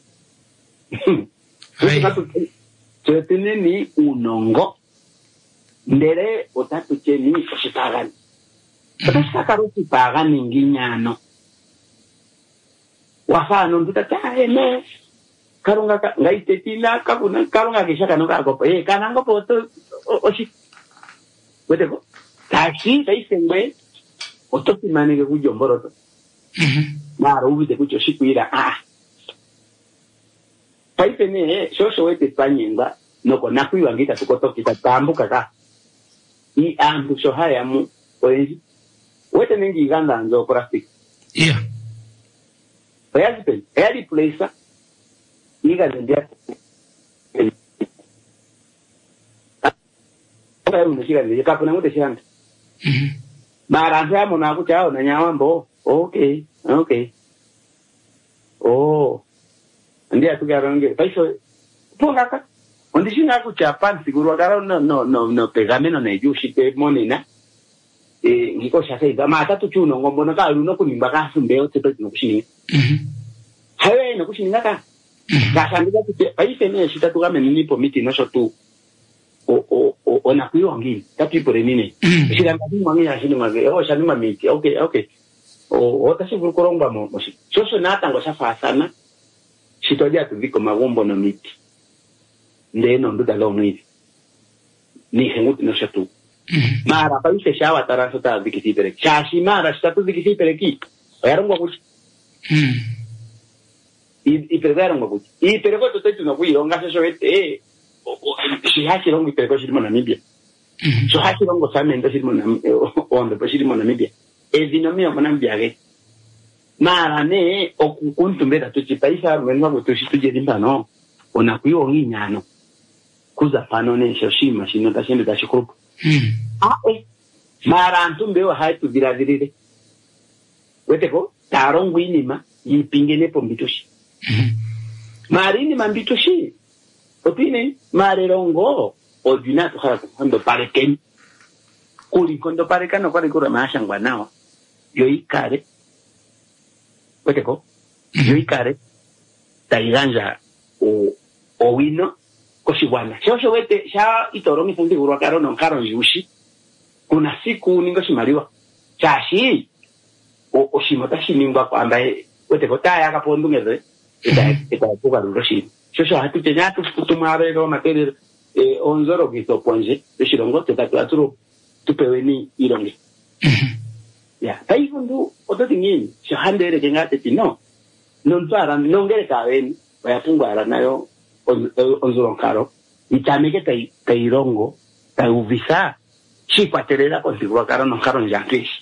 Ai ka tu te tene ni unongo. Ndere otatu cheni oshipagan. Pero sakaro sipagan ninginyano. Wafano nduta ta eme karunga ka ngai tetina ka kuna karunga ke shaka no ka go e kana ngo poto oshi wete ko taxi sai sengwe oto timane ke kujomboro to mara ubi te kucho shikuira ah pai tene so so wete panyinga no kona kuiwa ngita tukoto kita tambuka ka I ambu so haya mu oenji wete nengi ganda nzo plastic. Yeah. Real Every place, you got the death. You can't put the hand. Maranza Monaco Chow, Nanyambo. Okay, okay. Oh, and they are together on the paper. Pogaka. On the Shinaku Japan, Siguro, no, no, no, no, Pegamino, you should pay money, na. Eh, because I say, the matter to tune on Monaca, no putting back some bail to put no machine. Hawe no kushini ngaka. Kasandika tute paise ne shita tu kama nini pomiti no shotu. O o o ona kuyo ngini. Tapi pore nini. Shida ngati mangi ya shini mage. Oh shani mamiti. Okay, okay. O o tashi kukurongba mo moshi. Soso nata ngo safa sana. Shitoja tu viko magombo no miti. Ndeno nduda lo mwiti. Ni henguti no shotu. Mara paise shawa taraso ta vikisi pere. Shashi mara shita tu vikisi pere ki. Oyarongwa kuchi. Y perderon mucho. Y pero cuando te no fui, longa se soete, o si hace longo y pero si mo Namibia. So hace longo sabe en decir mo o donde pues ir mo Namibia. ezinomia mwana mbyage mara ne okukuntumbera tuchipaisa rumenwa kutushituje limbano onakuyo nginyano kuza pano ne shoshima shino tashende tashikurupu mm. ah eh mara ntumbe wa haitu birazirire weteko tarongo inima yipingene po mbitoshi mm. marini mambitoshi opine marerongo ordinato hara kondo pareken kuri kondo parekano kwari kura mashangwa nawa yo ikare weteko yo ikare taiganja o o wino koshibwana shosho wete sha itorongi fundi urwa karo no karo yushi kuna siku ningo shimaliwa chashi o oshimota shiningwa kwambaye weteko taya kapondungeze eta eta kuga ruroshi shosho hatu tenya tu kutumare ro matere eh onzoro gito ponje shirongo teta turo tupeweni ironge ya taifundu ototingini shahandere kengate tino nontwara nongere kaweni bayapungwara nayo onzoro karo itameke tai tairongo tauvisa chikwaterera konzigwa karo no karo njankishi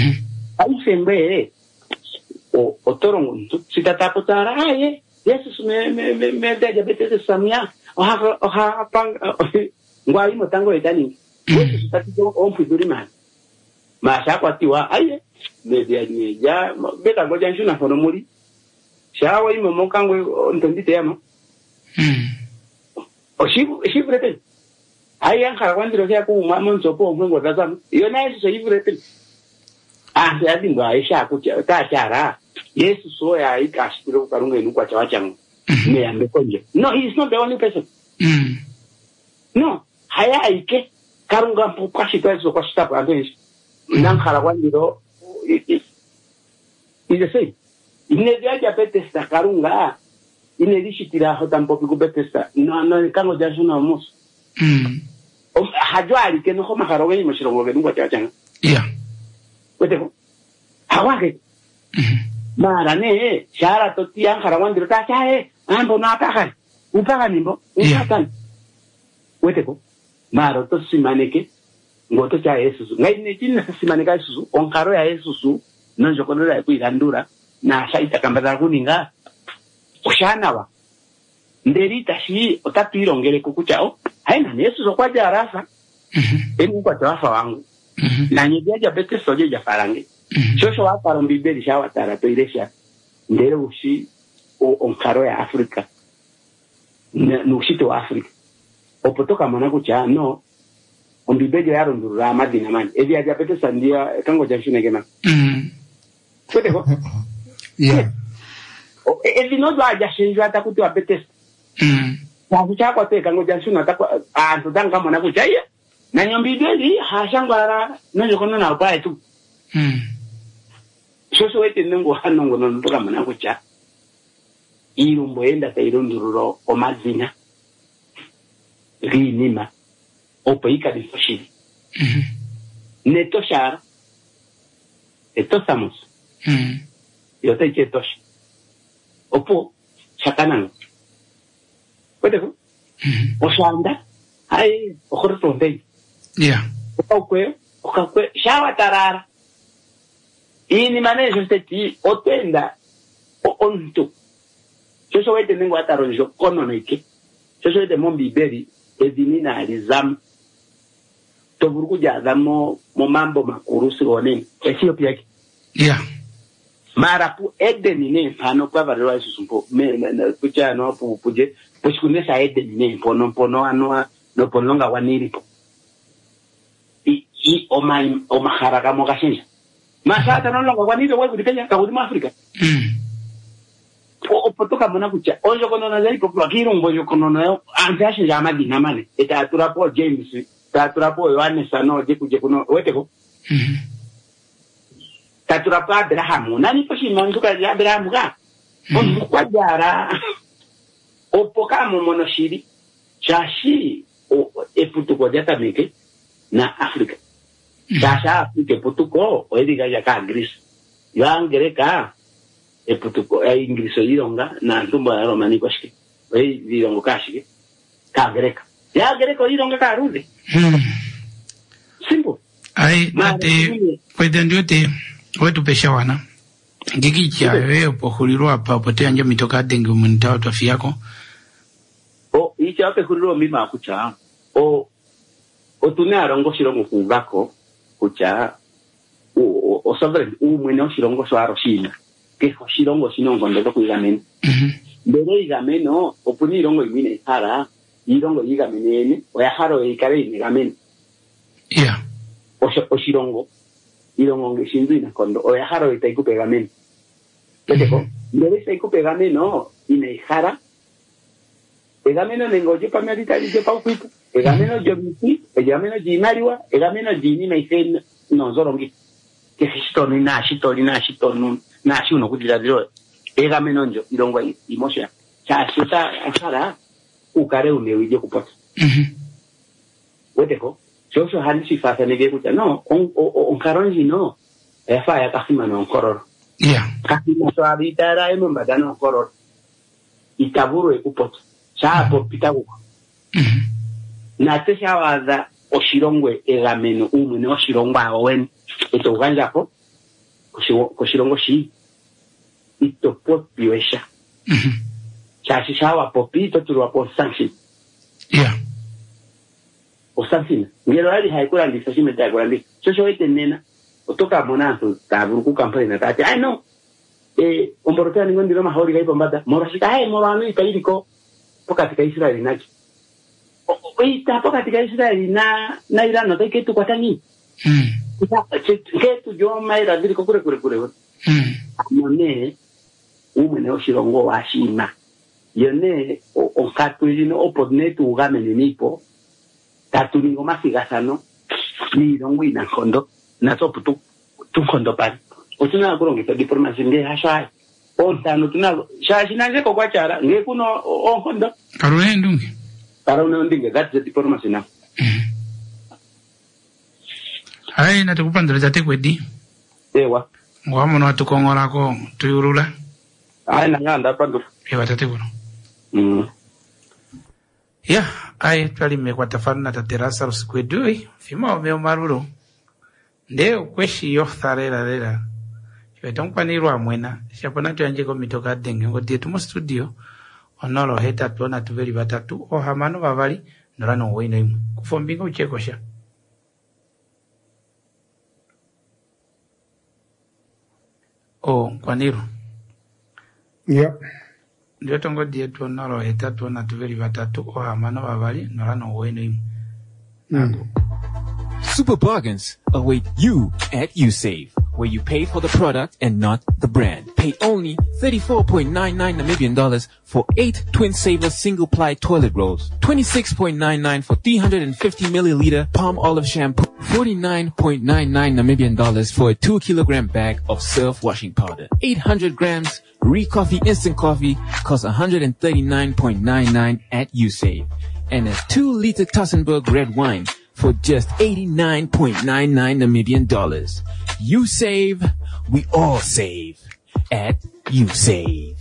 aisembe o otorongo sitatapotara aye yesus me me me me diabetes samia oha oha pang ngwai motango etani yesus tatiko ompiduri man masha kwatiwa aye me dia ni ya beta ngoja nshuna fono muri shawa imo mokangwe ntondite yama mm oshibu shibrete aya nkarwandiro kya ku mama nsopo mwengo tazama iyo na yesu shibrete ah ya dingo aisha kucha tachara yesu soya ikashikiro karunga inu kwa chawachangu me ambe konje no he is not the only person mm no haya aike karunga mpuka shitwa kwa shitapo andeshi nankarwandiro is the same ine dia diabetes ta karunga ine dishitira hotampo kubetesta no no kango jasuna mus mm o hajwali ke no khoma karowe ni mashiro ngwe ngwa chachanga yeah weteko hawake mara ne shara to tia karawandiro ta chae ambo na paka upaka nimbo upaka weteko mara to simaneke ngoto cha Yesu ngai ne tinna simaneka Yesu onkaro ya Yesu nanjo kono ya kuirandura na shaita kambara kuninga ushanawa nderita shi otapirongere kukuchao haina Yesu zokwaja arasa eni kwa tawafa wangu na nyebya diabetes soje ja farange shosho wa paro mbibeli shawa tara to iresha ndere ushi o onkaro ya Afrika nushito wa Afrika opotoka mwana kucha no ombibeli yaro ndura madina mani evi ya diabetes ndia kango janshine gema mm kweteko yeah evi no dwa jashinjwa takuti wa diabetes mm wakucha kwa te kango janshine atakwa antu danga mwana kucha ya na nyombibeli hashangwara no kono na upae tu mm shosho wete nengo hanongo no ntoka mwana kucha irumbo enda tairondururo o mazina rinima opaika difoshi mm neto shara eto samos mm yote chetosh opo shakananga weteko mm oshanda ai okhorto ndei yeah okwe okakwe shawa tarara ini manejo steti otenda onto shosho wete nengo ataronjo kono neke shosho wete mombi beri edinina alizam toburuku jazamo mo mambo makuru sione Ethiopia yeah mara pu edenine pano kwa varwa susumpo me kucha no pu puje pushkunesa edenine pono pono ano no pononga waniripo i i o mai o maharaga mo gashinja masata no longa wanire wewe dipenya ka huduma Afrika mm o potoka mona kucha onjo kono na zai popula kirumbo jo kono na anzashi ya madina mane eta atura po James ta atura po Yohane sano je kuje kuno weteko mm ta atura po Abraham nani po shimanduka ya Abraham ga on kwa jara o poka mo monoshiri chashi o eputuko jata meke na Afrika Dasha Afrika putuko o ediga ya ka Greece yo angereka eputuko e ingriso ironga na ntumba ya romaniko shike e irongo kashike ka greka ya greka ironga ka rude mm simple ai ate kwede ndiote wetu pesha wana ngiki cha wewe pohuliro hapa potea nje mitoka dengi umunitao twafi yako o ichi ape huliro mima kucha o o tunarongo shirongo kugako kucha o o sovereign u mwene shirongo swaro shina ke shirongo sinongo ndo kuigameni mhm bere igameno opuni irongo imine hara irongo igameneni o ya haro ikare igameni yeah o o shirongo irongo ngishindu ina kondo o ya haro itaiku pegameni peteko bere itaiku pegameno ine hara egameno nengo je pamerita je paupipo egameno je miti egameno jinariwa egameno jini na isen no zorongi ke histo ni na shito ni na shito no na shi uno kudira diro egameno njo irongo imosha cha sita asara ukare une wije kupota mhm weteko so so hali si fasa nege kucha no on on karonji no e fa ya kasima no kororo yeah kasima so habita era emo mbadano kororo itaburu e kupota chapo pitabu mhm na tesha waza oshirongwe egameno umwe ne oshirongwa awen eto ganja ko oshirongo shi ito popioesha mhm chashi shawa popito turwa po sanction yeah o sanction ngelo ali haikula ndisa shimeta kwa ndi chocho ite nena otoka monazo taburu ku kampani na tati ai no eh omborotea ni ngondi roma hori gaipo mbada morashika hai morano itairiko poka tika Israeli naji oita poka tika Israeli na na Irano take tu kwatani mm ke tu jo mai ra diriko kure kure kure mm mone umwe ne oshirongo washima yone o katu ino opodne tu gamene nipo tatu ningo masigasano ni rongo ina kondo na to putu tu kondo pan otuna kurongi to diplomacy nge hashai ontano tuna shashi naje ko kwachara nge kuno o kondo karone ndungi karone ndinge that's the diplomacy na hai na tukupandira jate kwedi ewa ngwamono atukongola ko tuyurula ai na nganda pandu ewa tate kuno mm ya ai twali mekwatafana taterasa usikwedui fima omeo marulo ndeo kweshi yo tharera rera chwetonpanirwa mwena shapona twanje ko mitoka denge ngoti tumo studio onolo heta tuona tuveli batatu o hamano bavali norano woino imwe kufombinga uchekosha o kwaniro yeah ndio tongo die tuonolo heta tuona tuveli batatu o hamano bavali norano woino imwe mm. Super bargains await you at USave, where you pay for the product and not the brand. Pay only thirty-four point nine nine Namibian dollars for eight Twin Saver single-ply toilet rolls, twenty-six point nine nine for three hundred fifty milliliter palm olive shampoo, forty-nine point nine nine Namibian dollars for a two kilogram bag of Surf washing powder, eight hundred grams Re-Coffee instant coffee costs one hundred thirty-nine point nine nine at USave, and a two liter Tassenberg red wine for just eighty-nine point nine nine Namibian dollars. You save, we all save at USave.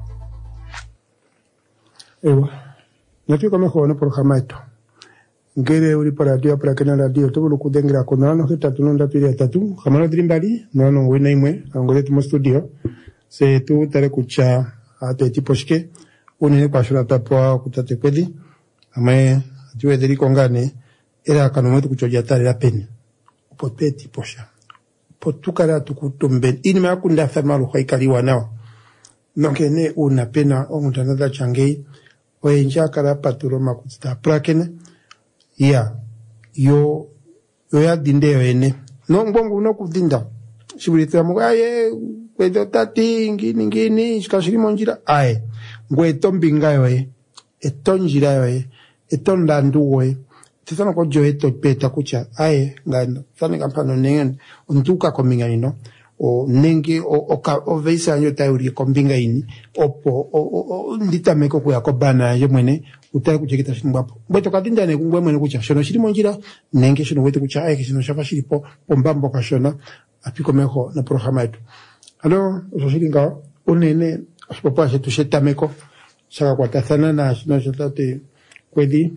Ewa, natuka mekona programa eto. Ngere uri para radio para kena radio to bulu kudengira kona no heta tunonda tulia tatu. Kamano drimbali no no wena imwe angole tumo studio. Se tu tare kucha ate tiposhke une kwa shura tapwa kutate kweli. Ame atuwe deri kongane era kanometu kuchoja tare la peni. Upoteti posha. Potukara tukutumben. Ini me akunda ferma lo haikaliwa nao. Nonke ne una pena o mutanada changei o enja kara paturo makusta prakene ya yo yo ya dinde ene no mbongo no kudinda shibulita mu aye kwedo tati ngini ngini shikashiri monjira aye ngweto mbinga yoe etonjira yoe etonda nduwe tisana ko joeto peta kucha aye ngana fane kampano nengen untuka kominga ino o nengi o o ka o veisa nyo tauri kombinga ini opo o o ndita meko kuya ko bana ye mwene utari kuchekita shimbapo bweto kadinda ne kungwe mwene kucha shono shiri monjira nenge shono wetu kucha aye kishino shafa shiri po pombambo kashona apiko meko na programa yetu alo so shiri ngao unene asipopa se tusheta meko saka kwa tathana na shino shotate kwedi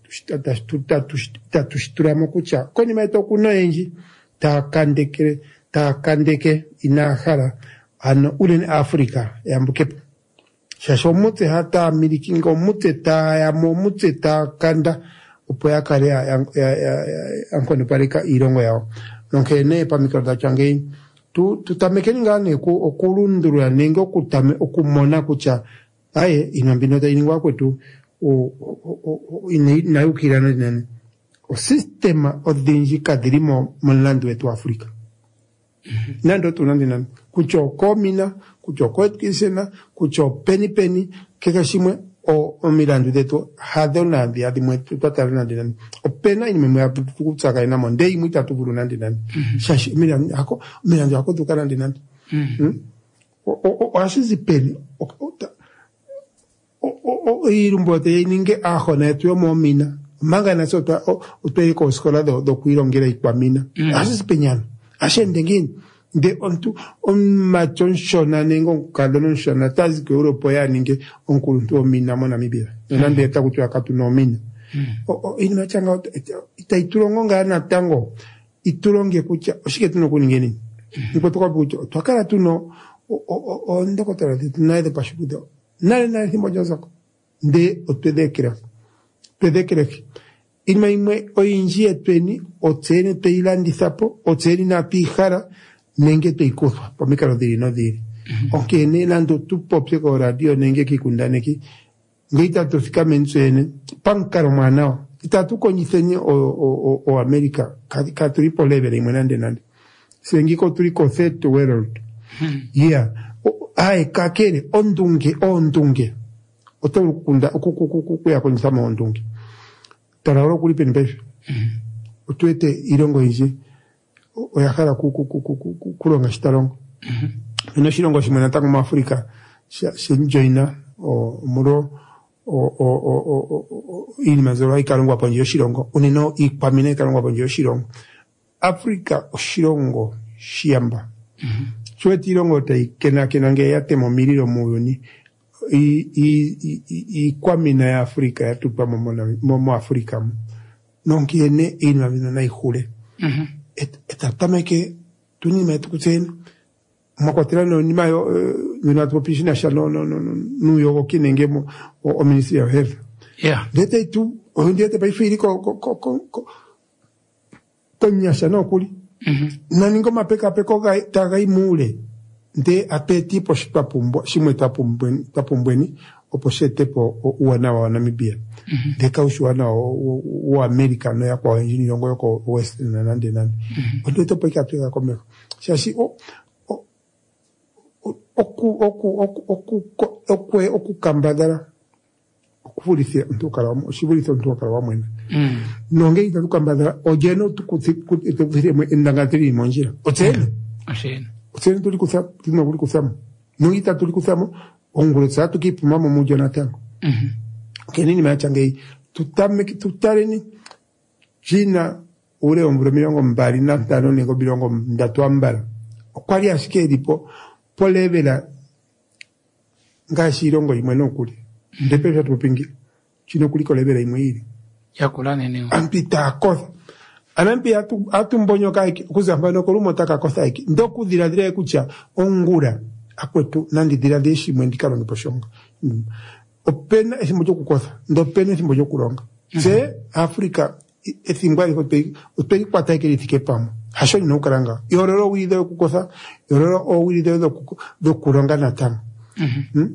tushita tushita tushita tushtura mokucha koni meto kuno enji ta kandekere ta kandeke ina khala an ulen Afrika yambuke shasho mute hata Amerikingo mute ta ya mo mute ta kanda upoya kare ya ankone parika irongo yao nonke ne pa mikroda change tu tutamekeni ngane ku okulunduru ya nengo kutame okumona kucha aye inambino ta iningwa kwetu o o ine na ukirana nene o sistema odinji kadrimo mlandu wetu Afrika mm-hmm. Nando tunandi nani kucho komina kucho kwetkisena kucho peni peni kekashimwe o o mirandu detu hadona ndi adi mwetu patala nandi nani o pena ini mwe kutsaka ina monde imwita tuburu nandi nani mm-hmm. Shashi mirandu ako mirandu ako tukana nandi nani mm-hmm. hmm? o o o ashizi peni o o o o irumbote ininge aho na etu yo mina manga na sota o utwe ko skola do do kuirongera ikwamina mm. Asisi penyana ashende ngini de ontu on machon shona nengo kadonon shona tazi ke Europe ya ninge onkuluntu o mina mona mibira nande eta kutu akatu no mina mm. o o ina changa ita iturongo ngana tango ituronge kucha oshike tuno kuningeni mm. Nipo toka kucha twakara tuno o o o ndoko tara tunaide pashukudo nale nale himoja zako de otedekira pedekira ilma imwe oyinji etweni otsene teilandi sapo otsene na pijara nenge teikufa pomikaro diri no diri onke ne lando tu popse ko radio nenge kikundane ki ngita to fika mensene pankaro manao itatu konyiseni o o o America ka triple level imwenande nande sengi ko triko set world yeah ai kakere ondunge ondunge oto kunda okukukuku ya konyisama ondunge tararo kuli penpesh utwete irongo inji oyakhala kulonga shitarongo ino shirongo shimwe natanga mu Afrika shenjoina o muro o o o ili mazoro ikalongwa ponje shirongo unino ikwamine ikalongwa ponje shirongo Afrika oshirongo shiamba twete irongo tai kena kenange yate mo miliro muyoni i i i kwamina ya Afrika ya tupa momona momo Afrika nonki ene ina vina na ihule mhm et etatame tuni metu kutsen makotela no ni mayo na tropishina shalo no no no yo kinenge mo o ministry of health yeah dete tu on diete pa ifiri ko ko ko ko tonya shano kuli mhm na ningo mapeka peko ga tagai mule de apeti po shipapumbo shimwe tapumbweni tapumbweni oposete po uwana wa Namibia mm -hmm. De kaushuana o o America no ya kwa engineer yongo yoko west na nande nande ondo to peka peka komeko shashi o oku oku oku oku oku oku kambadara okufurithia ntokala shibulitho ntokala wa mwena mm nonge ita tukambadara ojeno tukuthire endangatiri monjira otene ashene otene tuli kutha tuna kuli kuthamo nongita tuli kuthamo ongulesa tukipuma mu Jonathan mhm kenini machange tutame tutareni jina ule ombure milongo mbali na tano ningo bilongo ndatu ambala okwali ashike lipo polevela ngashi rongo imwe nokuli ndepesha tupingi chino kuliko levela imwe ili yakulane neo ampita akosa anampi atu atu mbonyo kai kuzamba no kolumo taka kosa iki ndoku dira dira kucha ongura akwetu nandi dira deshi mwendikalo niposhonga mm. Opena esimbo jo kukosa ndo pena esimbo jo kuronga mm -hmm. Se Afrika esimbo ali kote uteki kwata ikeli tikepamo hasho ni ukaranga yororo wido kukosa yororo o wido do do kuronga natanga mhm mm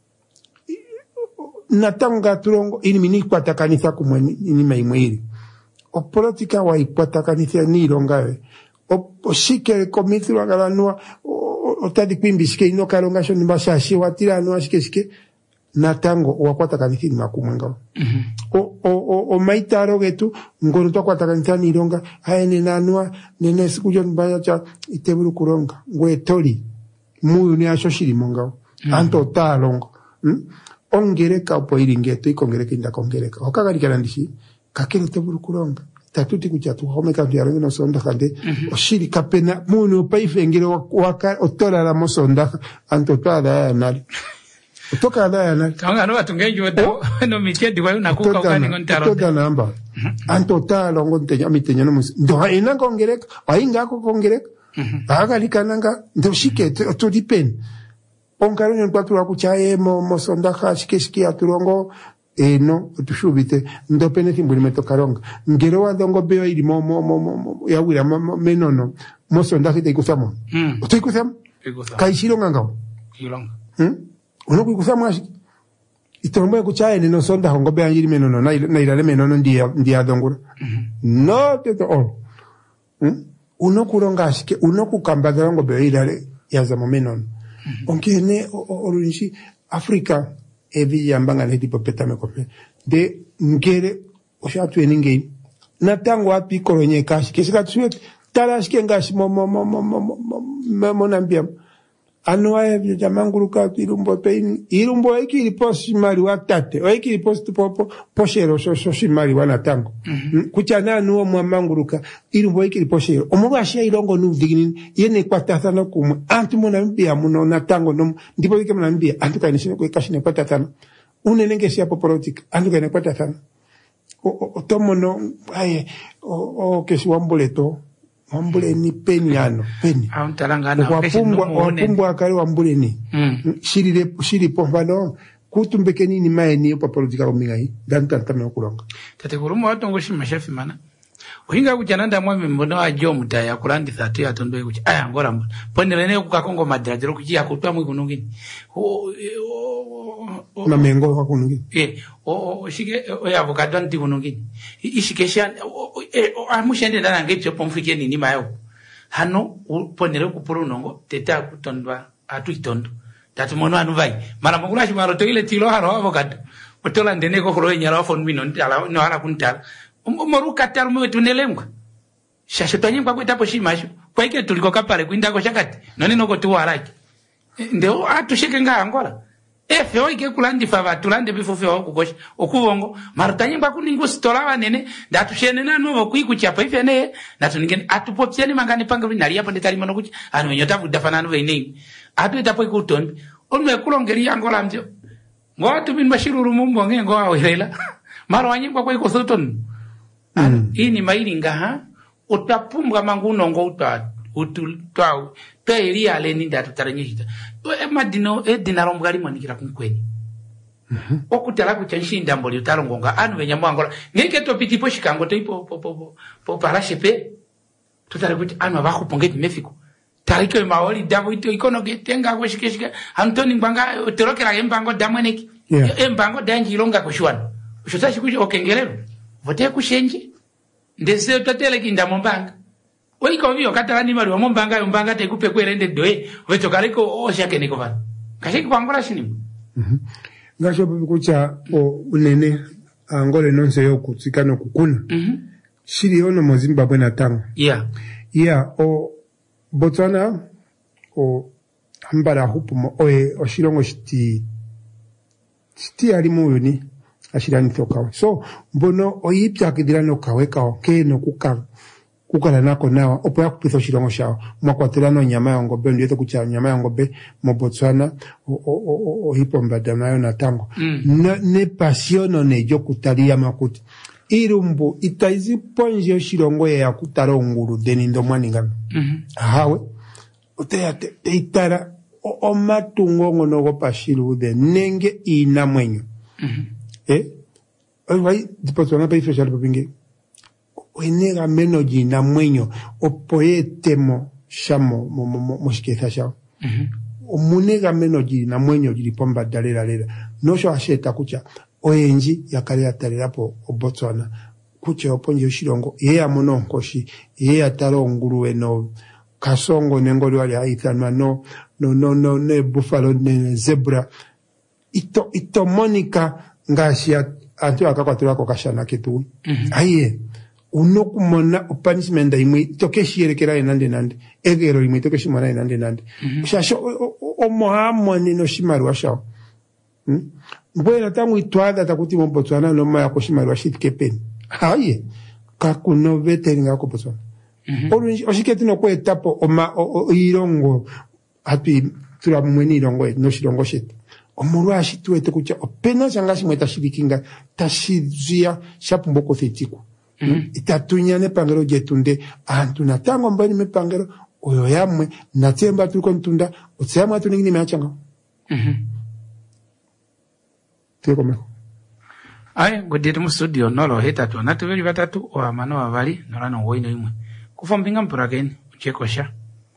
natanga turongo ini mini kwata kanisa kumwe ni maimwiri o politika wa ikwata kanisa ni ronga o oshike komithiro agalanwa o tadi kwimbi shike ino karonga sho nimbasha shi watira no shike shike natango wakwata kanisa ni makumwenga mhm o o o maitaro getu ngoro to kwata kanisa ni ronga haene nanwa nene sikujo mbaya cha iteburu kuronga ngwetori muyu ni asho shiri monga anto talongo mm? Ongereka opo iringeto ikongereka inda kongereka okagari kandishi kakero teburu kuronga tatuti kuchatu home kandi yarangi no sonda kande mm -hmm. Oshiri kapena munu paifengire waka otora la mosonda anto tada nali otoka da nali kanga no batungenji weto no michedi kwa unakuka ukani ngontaro otoka namba anto tala ngonte ya mitenya no ndo ina kongereka ainga ko kongereka Agalikananga ndoshike to depend. Onkaronyo nkwatula kuchaye mo mo sondaha shike shike aturongo e no tushubite ndopene timbuli metokaronga ngero wadongo beo ili mo mo mo mo ya wira menono mo sondaha te kusamo. Mm. Oto kusamo? Kaishiro ngangao. Ilonga. Hmm? Ono kusamo ashi. Itombo kuchaye ni no sondaha ngobe anjiri menono na na ilale menono ndia ndia dongura. Mm-hmm. No te to all. Hmm? Uno kuronga ashike uno kukambadala ngobe ilale ya zamo menono. Mm-hmm. Onkene orunshi Afrika evi yambanga ne tipo petame kope de ngere oshatu eninge na tango api koronye kashi kesika tsuet tarash kengashi mo mo mo mo mo mo nambia ano aye jamanguru ka irumbo pein irumbo iki riposi mari watate o iki riposi popo poshero so so shimari wana tango kuchana nuo mwamanguruka irumbo iki riposhero omuba ashia irongo nu digini yene kwatathana kumwe antu mona mbia muno na tango no ndipoike mona mbia antu kanishine ko kashine kwatathana unenenge sia poporotika antu kane kwatathana o o tomo no aye o o keswambuleto wambule ni penyano peni auntalangana wapumbwa wapumbwa akali wambule ni mm. shiri shiri pombano kutumbeke nini maeni pa politika omingai danta tamwe kulonga tate kurumo watongo shimashafi mana uhinga kujananda mwami mbono ajo mutaya kulandi thatu ya tondo kuchi aya ngora mbo ponelene kukakongo madrajero kuchi yakutwa mwi kunungini o na mengo kwa kunungini eh o shike o ya avocado anti kunungini ishikesha o amushende ndana ngepyo pomfike nini mayo hano ponere kupuru nongo teta kutondwa atu itondo tatu mono anu vai mara mangula shimaro to ile tilo haro avocado otola ndene ko kholo nyara fon mino ndala no hala kuntala umoruka tarmo tunelengwa shashe tanyimba kwetapo shimasho kwa ike tuliko kapale kwindako shakati none noko tuwaraki ndio atushike nga angola efe oike kulandi fava tulande bifufe okukosha okubongo marutanyimba kuningo stola wanene ndatushene nanu okuikuchapa ife ne natuningeni atupopyeni mangani panga binali yapo ndetali mono kuchi anu nyota budafana no veinei atu itapo ikutombi olwe kulongeri angola mjo ngwatu bin bashiruru mumbo ngengo awirela maro wanyimba kwa iko soton mm. Ini maili ngaha utapumbwa manguno ngo uta ututwa pe ilia leni ndatu taranyita e madino e dinaro mbali monikira kunkweni mhm okutala kuchanshinda mboli utarongonga anu venyamwa angola ngeke to pitipo shikango to ipo po po po parashepe tutale kuti anu abakupongeti mefiko tariko maoli dabo ito ikono getenga ko shikeshika antoni mbanga terokera embango damweneki yeah. Embango danji longa kushwana ushotashi kushi okengerero vote kushenje ndese totele kinda mombanga oiko vio katalani mali wa mombanga yombanga te kupe kwerende doe veto kariko osha keniko van kashiki kwangola shinimu mhm ngasho bikucha o unene angole nonse yokutsikano kukuna mhm shiri ono mozimbabwe na tango yeah yeah o Botswana o ambara hupumo oe oshirongo shiti shiti ali muyuni ashirani tokawe so mbono oyipya kidirano kawe kao keno kuka kukala nako nawa opo ya kupitha oshirongo shao mwakwatelano nyama ya ngobe ndiyo kucha nyama ya ngobe mo Botswana o o o o hipo mbadanayo na tango mm. ne, ne pasiono ne jo kutalia makuti irumbu itaizi ponje oshirongo ya kutaro nguru deni ndo mwaningano mm-hmm. Hawe uteya te, te itara o, o matungo ngono go pashiru de nenge ina mwenyo mm-hmm. Eh oiwai Botswana pa ifeshal popinge oenega meno jina mwenyo opoetemo shamo mo mo mo moshikeza shao mhm omunega meno jina mwenyo jilipomba dalela lela nosho asheta kucha oenji yakale atalelapo Botswana kuche oponje oshirongo ye amono nkoshi ye atalo nguruwe no kasongo nengoli wali aithanwa no no no no ne buffalo ne zebra ito ito monica ngashi antu akakwatira ko kashana kitu mm-hmm. Aye unokumona punishment imwe tokeshirekera enande nande egero imwe tokeshimana enande nande mm-hmm. Shasho o mohamoni no shimaru washa hm mbona tamu itwada takuti mo Botswana no maya ko shimaru washitkepen aye kakuno veteringa ko Botswana mm-hmm. Olunji oshiketi no kwetapo oma o, o, irongo ati tura mweni irongo no shirongo shit omurwa ashituete kucha opena changa shimweta shirikinga tashizia shapumboko thetiku mm -hmm. Itatunya ne pangero jetunde antu natango mbani me pangero oyo yamwe natemba tuliko ntunda otsiyamwe atu ningini meachanga mhm tuko meko ai godiri mu studio nolo heta tu natu veli batatu o amano avali nolano woino imwe kufombinga mpurageni uchekosha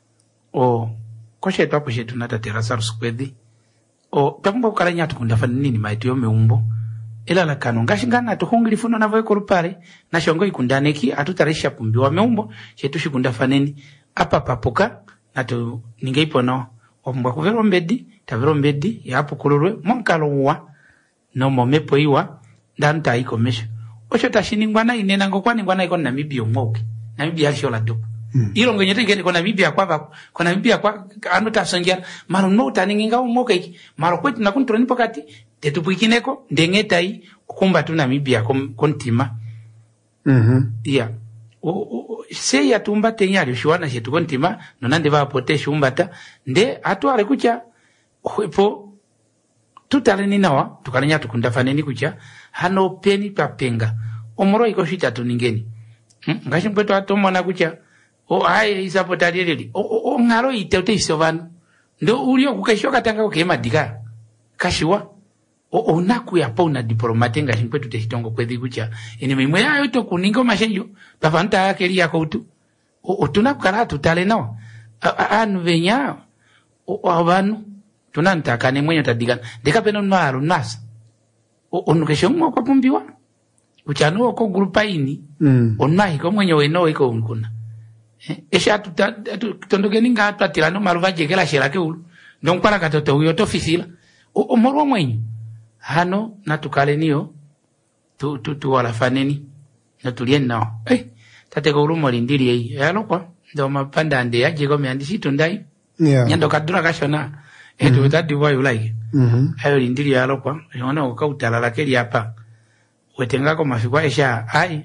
o koshe twapo shetu nata terasa ruskwedi o takumba kukala nyatu kundafa nini maitu yome umbo ila la kanu ngashingana tuhungili funo na voe korupare na shongo ikundaneki atutarisha pumbi wa meumbo shetu shikundafa nini apa papuka natu ningeipo no omba kuvero mbedi tavero mbedi ya hapo kulurwe monkalo uwa no momepo iwa ndanta iko mesho ocho tashiningwana inena ngokwani ngwana iko Namibia umoke Namibia shola dupu mm. ilo ngenyete ngene ko Namibia kwa kwa Namibia kwa anu tasongia maro no taninga umoke iki maro kwetu nakuntura nipo kati tetupuikineko ndengeta yi kumba tu Namibia kom kontima mhm yeah o, o se ya tumba tenyali shwana shetu kontima nonande va pote shumbata nde atwale kucha hwepo tutale ninawa tukalenya tukundafaneni kucha hano peni papenga omoro iko shita tuningeni hmm? ngashi mpeto atomona kucha o aye isapotari leli o, o, o ngaro ite isovanu ndo ulio kukeshoka tanga kukema dika kashiwa o onaku ya pona diplomate ngashi mpeto teshitongo kwedi kucha ene mimwe yayo to kuningo mashenjo pafanta yake ya koutu o, o tunakala tutale nawa anu venya o abanu tunantaka ne mwenye tadigana deka peno naro nasa o onukesho mwa kwa pumbiwa uchano ko grupa ini mm. onai ko mwenye weno iko unkuna eh esha tuta tondogeni nga twatilano maruva jegela sherake ulu donc para katoto uyo to fisila o, o morwa mwenye hano natukale niyo tu tu tu wala faneni natulien nao eh tate ko urumo lindiri yi yalo kwa ndo mapanda ande yaje ko meandisi tundai yeah nyando kadura kashona eto mm-hmm. That why you like mhm ayo lindiri yalo kwa yona ukautala lakeli hapa wetenga ko mafikwa esha ai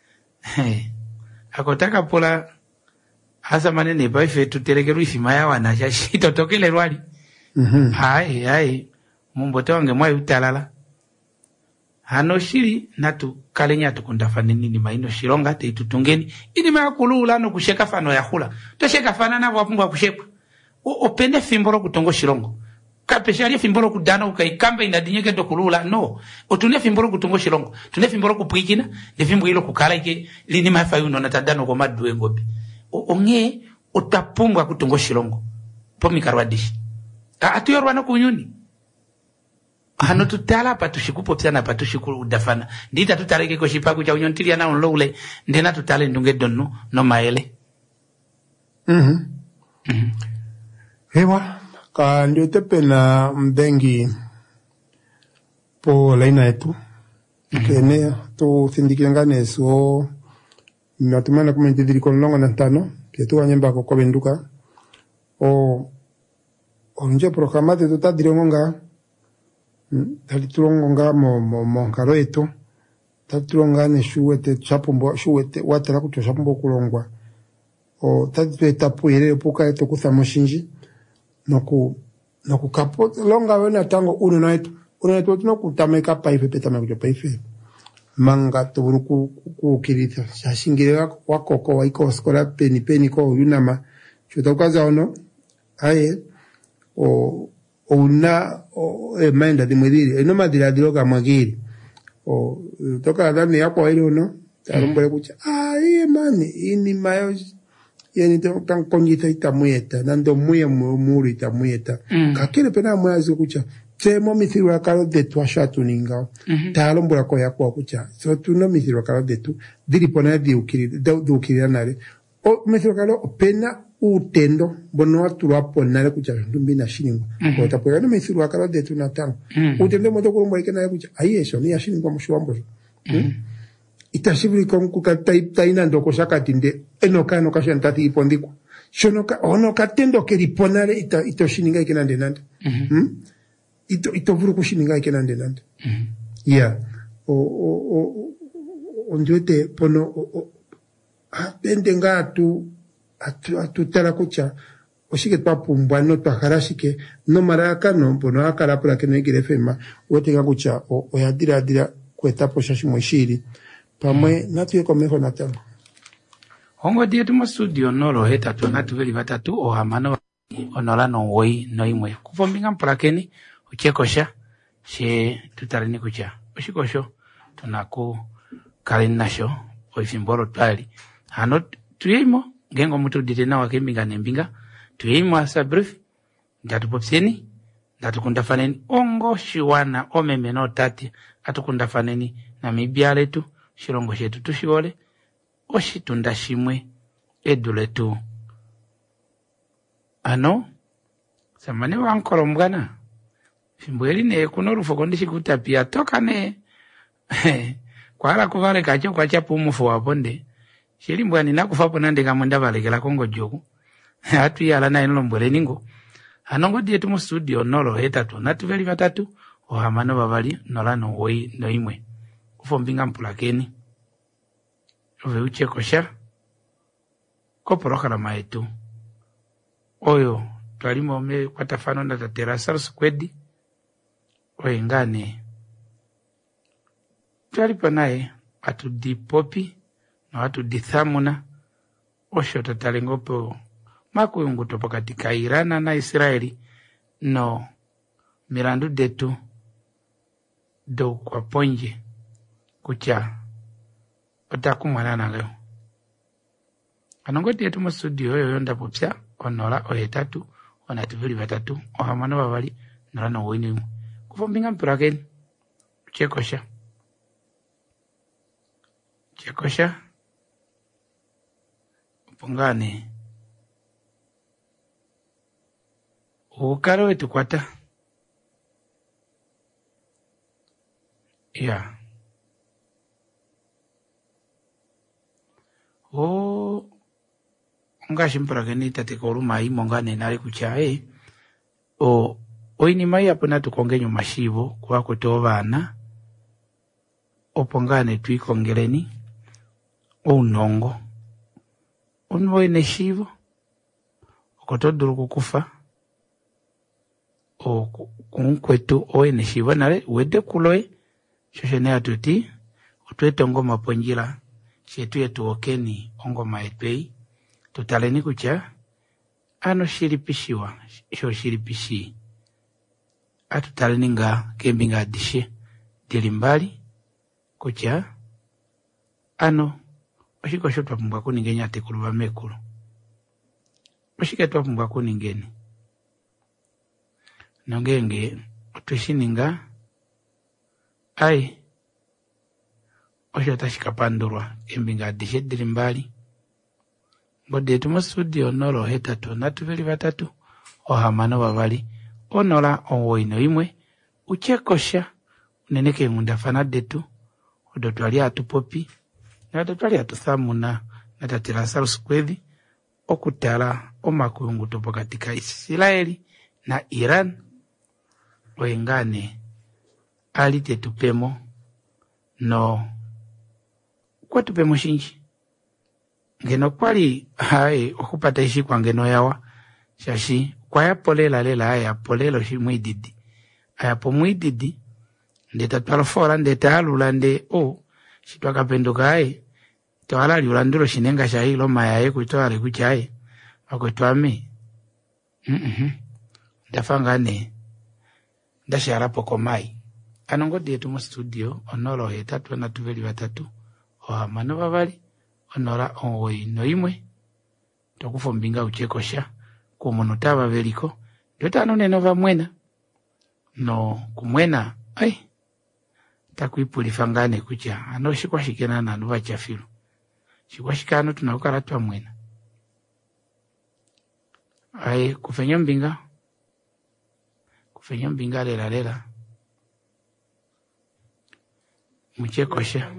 akotaka pola hasa manene baife tuteleke ruifima ya wana shito tokele rwali mhm ai ai mumbote wange mwa utalala hano shiri natu kalenya tukundafane nini maino shironga te tutungeni ini makulula no kusheka fano ya hula to sheka fana na wapungwa kusheka o opende fimboro kutongo shirongo kapeshali fimboro kudana ukaikamba inadinyeke to kulula no otune fimboro kutongo shirongo tune fimboro kupwikina ne fimbo ilo kukala ike lini mafa yuno natadano ko madwe ngobi onge otapumbwa kutongo shirongo pomi karwadishi atuyorwa na kunyuni hano tutala patushikupo psana patushiku udafana ndita tutaleke ko shipaku cha unyontilia na onlole ndena tutale ndunge donno no maele mhm mhm hewa ka ndio tepena mbengi po laina yetu mm-hmm. Kene to sindikirangane so natumana kumenti diriko longo na tano pietu wanyemba ko kobenduka o onje programate tuta dironga tali tulonga mo mo mo karoeto tali tulonga ne shuwete chapumbo shuwete watera kucho chapumbo kulongwa o tali tueta puire poka eto kuthamo shinji noku noku kapo longa wena tango uno na eto uno eto tino kutameka paife petama kucho paife manga tuburuku kukirita shashingire wako ko waiko skola peni peni ko yunama chutokaza ono aye o una o e menda de mediri e no madira droga magiri o toka dani hapo ile uno tarumbele kucha ai mani ini mayo yani to tan konjita itamueta nando muye muri itamueta mm. Kakele pena mwazo kucha temo mithirwa kalo de tu ashatu ninga mm-hmm. Tarumbula ko yakwa kucha so tuno mithirwa kalo de tu diripona di ukiri do ukiri nare o mithirwa kalo pena utendo bono aturu ponale kucha ndumbi na shiningo mm -hmm. Ota no mithirwa kalo de tu natano mm -hmm. Utende moto ko mboike na kucha ayeso ni ashiningo mushwambo mm -hmm. Itashibiri ko kukata itaina ndoko shakati nde enoka enoka shantati ipondiko shonoka onoka tendo ke riponale ita ito shininga ikenande nande mm -hmm. Hmm? ito ito vuru kushininga ikenande nande mm -hmm. Yeah o o o onjote pono o apendenga tu atu atu tera kucha oshike papumbwa no twaharashike no maraka no bono akara pula kene girefema wotenga kucha o, o yadira dira kweta posha shimoshiri pamwe mm. Natu yeko meho natano Hongo dietu mu studio nolo heta tu natu veli batatu o hamano onola no woi no imwe. Kufombinga mpulakeni uchekosha she tutarini kucha. Ushikosho tunaku kalini nasho oifimboro twali. Hano tuyeimo gengo mutu ditena wakembinga nembinga. Tuyeimo asa brief. Ndatu popseni. Ndatu kundafaneni ongo shiwana omeme no tati. Atu kundafaneni na mibiale tu. Shirongo shetu tushiole. Oshi tundashimwe edule tu. Ano, samane wankolo mgana. Fimbueli ne kuno rufo kondishi kutapia toka ne. Kwa ala kuvale kacho kwa chapu umufu wabonde. Shiri mbwani na kufapo nande kamunda vale kila kongo jogu. Hatu ya alana inolo mbwele ningo. Anongo dietu mu studio nolo hetatu. Natu veli vatatu. Ohamano babali nolano woi no imwe. Ufombinga mpulakeni. Ove uche kosha. Koporoka la maetu. Oyo. Tualimo ome kwa tafano na taterasal skwedi. Oye ngane. Tualipo nae. Atu di popi. Na atu di thamuna. Osho tatalengopo. Maku yungu topo katika Irana na Israeli. No. Mirandu detu. Do kwa ponje. Kucha. Otaku mwanana leo. Anongoti yetu mu studio yo yonda popsa onola oyetatu onatuvili batatu ohamano babali nolano wini kufombinga mpulakeni chekosha chekosha pungane ukaro wetu kwata ya yeah. O ngashi mpulakeni tateka oluma imo ngane nale kuchae o oini mai apona tukongenyo mashivo kwa kutobana opongane tuikongeleni o unongo unwo ene shivo okotoduru kukufa o kunkwetu o ene shivo nale wede kuloe shoshene atuti otwete ngoma ponjila shetu yetu okeni ongoma etwei tutaleni kucha ano shiripishiwa sho shiripishi atutaleni nga kembinga adishe dilimbali kucha ano oshiko shotwa pumbwa kuningenya tekuluba mekulu oshike twa pumbwa kuningeni nongenge otushininga ai osho tashika pandurwa kembinga adishe dilimbali bode tumo studio nolo hetatu natuveli batatu ohamano babali onola onwoino imwe uchekosha uneneke mundafana detu odotwali atupopi na dotwali atuthamuna na tatira saluskwedi okutala omakungu topo katika Israeli na Iran oengane alite tupemo no kwa tupemo shinji ngeno kwali hae okupata ishi kwa ngeno yawa shashi kwa ya polela lela haya polelo shi mwididi haya po mwididi ndeta twalofora ndeta alula nde o shitwa kapenduka hae toala liulanduro shinenga shahilo mayaye kuitoale kuchaye wakuitwame mhm ndafangane ndasharapo komai anongo dietu mu studio onolo hetatu na tuveli batatu ohamano babali onora onwoi no imwe tokufombinga uchekosha kumono taba veliko ndotano neno vamwena no kumwena ai takuipulifangane kucha ano shikwa shikena na nuva chafiru shikwa shikano tunakukala twa mwena ai kufenya mbinga kufenya mbinga lela lela muchekosha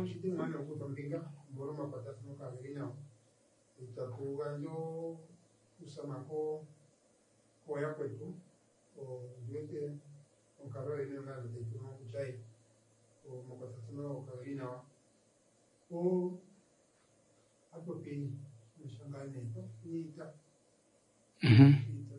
utakuganyo usamako koya kwetu o yote onkaro ene na de tuno kuchai o mokatatuno okalina o hapo pini mshangane to nita mhm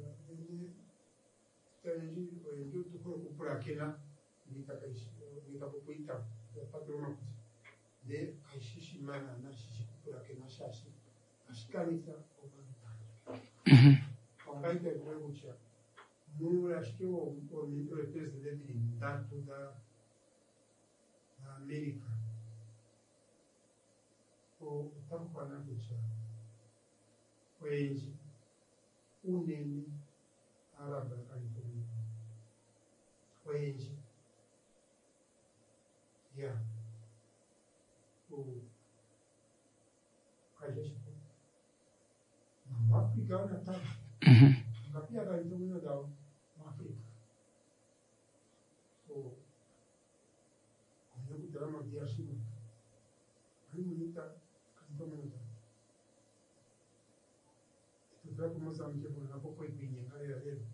tani o ndio tuko kupura kena nita kaishi nita kuita patrona de kaishishi mana na shishi kupura kena shashi sikanisa Mhm. ongaita kucha mura shkiwo o ni president ndatu da America o tampana kucha wenji uneni araba kanitoni wenji ya o kajeshi Afrika wana tano. Mhm. Ngapia kanitoni na dao Afrika. So kwa kutazama biashara hii nita kanitoni na dao. Tuta kumoza mjebo na popo ipinye ngale ya leo.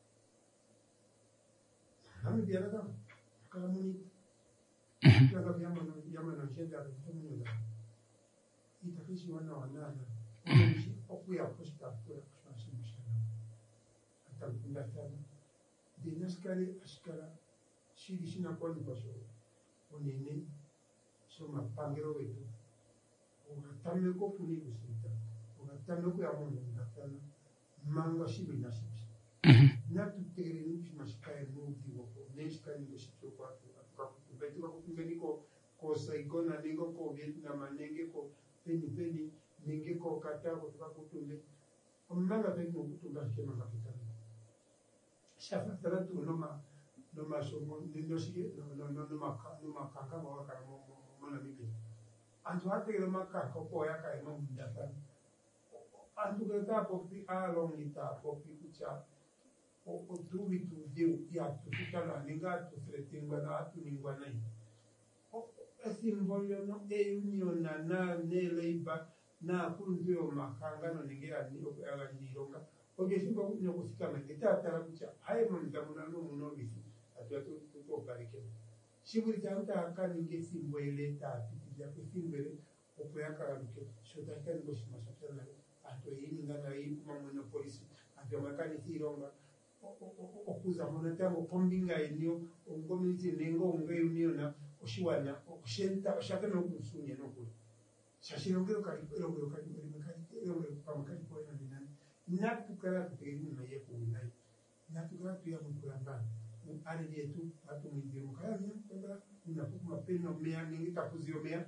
Nami biara dao. Kala muni. Mhm. Kala yama na yama na shenda kanitoni na dao. Itakishi wana wanana. Okuya kusta kuya kushmasha mshana. Hata kunda sana. Dinaskari askara shiri shina kwani kwa sho. Onene soma pangero wetu. Ungatame ko kuni kusita. Ungatame ko ya mungu ndatana. Manga shibi na shibi. Na tutere ni shmashikae mugi wako. Neshika ni shito kwa kwa betu kwa kumbeni ko ko saigona ningo ko Vietnam nenge ko peni peni ninge ko kata ko tuka kutumbe omanga pe mo kutumba kema kapitani shafa taratu noma noma somo nindo shi no no no noma ka noma kaka mo ka mo mo na bibi antu hate noma ka ko po ya ka no ndata antu ka ta po pi a long ita po pi kucha o o tu vi tu deu ya tu tutala ninga tu fretinga na tu ningwa nai o e simbolio no e union na na ne leiba na kundio makangano ningira ni okuyaga ndironga ogesimba kunyo kusikama ngetata kucha hayi mumzamuna no muno bisi atatu tuko barike shiburi tanta akani ngesimbo ile tatu ya kusimbere okuyaka ruke shoda kan goshima satana ato yini ngana yi mamuno polisi ato makani tironga okuza mona tango kombinga enyo ongomiti nengo onge uniona oshiwana okushenta oshaka no kusunya no kulo shashirongero kali ero ero kali ero kali ero ero kama kali kwa ina nani natukara kutegeni na yepo unai natukara tuya mkulamba ari yetu atu mwingi mkaya mia kwamba unapuku mapeno mea ningi tapuzio mea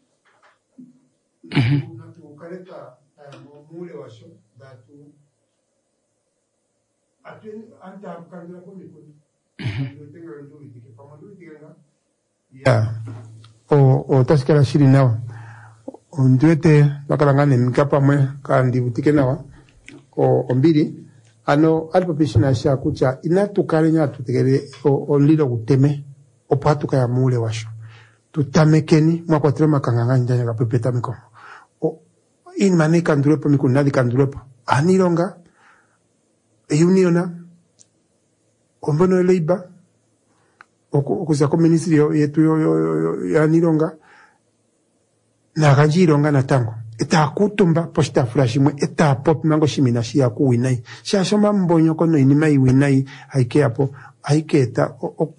natukaleta mule washo datu atu anta mkandila kumi kumi ndotenga ndo itike pama ndo itike nga ya o o tasikala shiri nawa ondwete bakalangane mikapa mwe kandi butike nawa ko ombiri ano alipopishina sha kucha inatukale nya tutegere olilo guteme opatuka ya mule washo tutamekeni mwakwatira makanganga njanya kapepeta miko o in mane kandurepo mikunadi kandurepo anironga euniona ombono leiba okuza ko ministry yetu ya nironga na kanjironga na tango eta kutumba posta flash mwe eta pop mango shimina shia ku winai sha shoma mbonyo kono inima iwinai haike hapo haike eta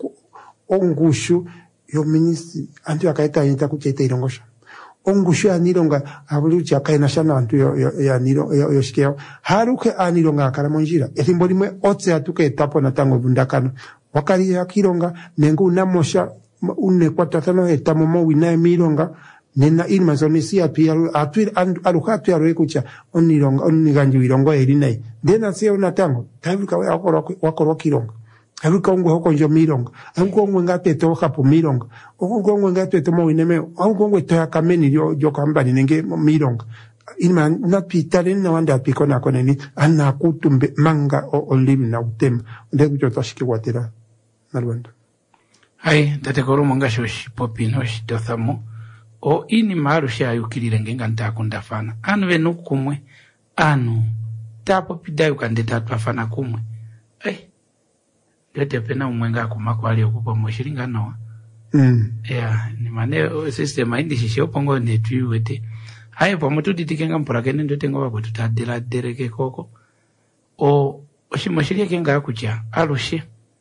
ongushu yo ministry antu akaita yita kucheta irongosha ongushu anironga abulucha kaina shana antu yo ya niro yo shikeo haruke anironga kala monjira ethimbo limwe otse atuke etapo na tango bundakano wakali ya kironga nengu namosha une kwatatano etamo mo winai mironga nena ilma zonisi atu atu alukatu ya roekucha onironga oniganji wirongo elinai dena sio natango tavuka wakoro wakoro kironga avuka ungwe hoko njo mironga avuka ungwe ngate to hapo mironga avuka ungwe ngate to mo wineme avuka ungwe to ya kameni yo yo kambani nenge mironga ilma na pitale na wanda pikona koneni ana kutumbe manga o olivi na utema ndego jo tashiki watera nalwanda hai tatekoro manga shoshi popino shitothamo o ini maru sha yukilire ngenga ntakunda fana anu venu kumwe anu tapo pidayu kandeta twafana kumwe eh yote pena umwenga kumako ali okupa moshiringa noa mm yeah ni mane system indi shishio pongo netu wete hai po mutu ditikenga mpora kene ndotengo bako tutadira dereke koko o oshimoshirie kenga kucha alushe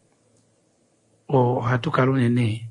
o hatukalune ne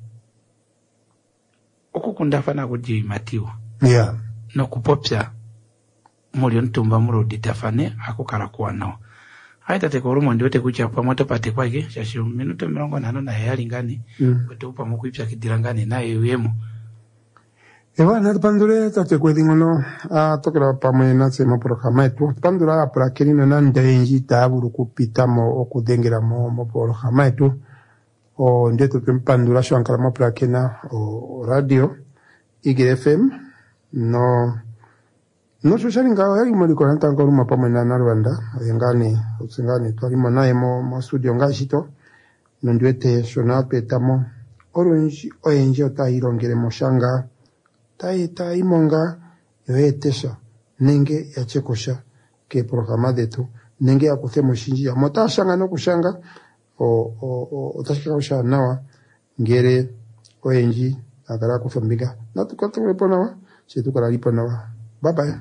okukunda fana kuji matiwa yeah no kupopsa mulio ntumba murudi tafane akukala kuwa nao. Haita teko urumo ndiwete kucha pa moto pate kwa hiki, shashiru minuto mirongo nano na heyali ngani, mm. Wete upa mukuipya kidirangani na yuemu. Ewa na pandure tate kwedi ngono a tokera pamwe na sema programa etu pandura para kelino na ndenji taburu kupita mo okudengera mo mo programa etu o ndeto tempandura shankala mo para kena o radio Eagle F M no no shosharinga yali mo likonanta ngoro mapamwe na Rwanda yengani usingani twali manaye mo mo studio ngashito no ndwete shona petamo orange oenje otahirongere mo shanga tai tai monga yoetesha nenge ya chekosha ke programa detu nenge ya kuthemo shinji ya mota shanga no kushanga o o o otashika usha nawa ngere oenji agara kufambika na tukatu leponawa setukala liponawa bye bye.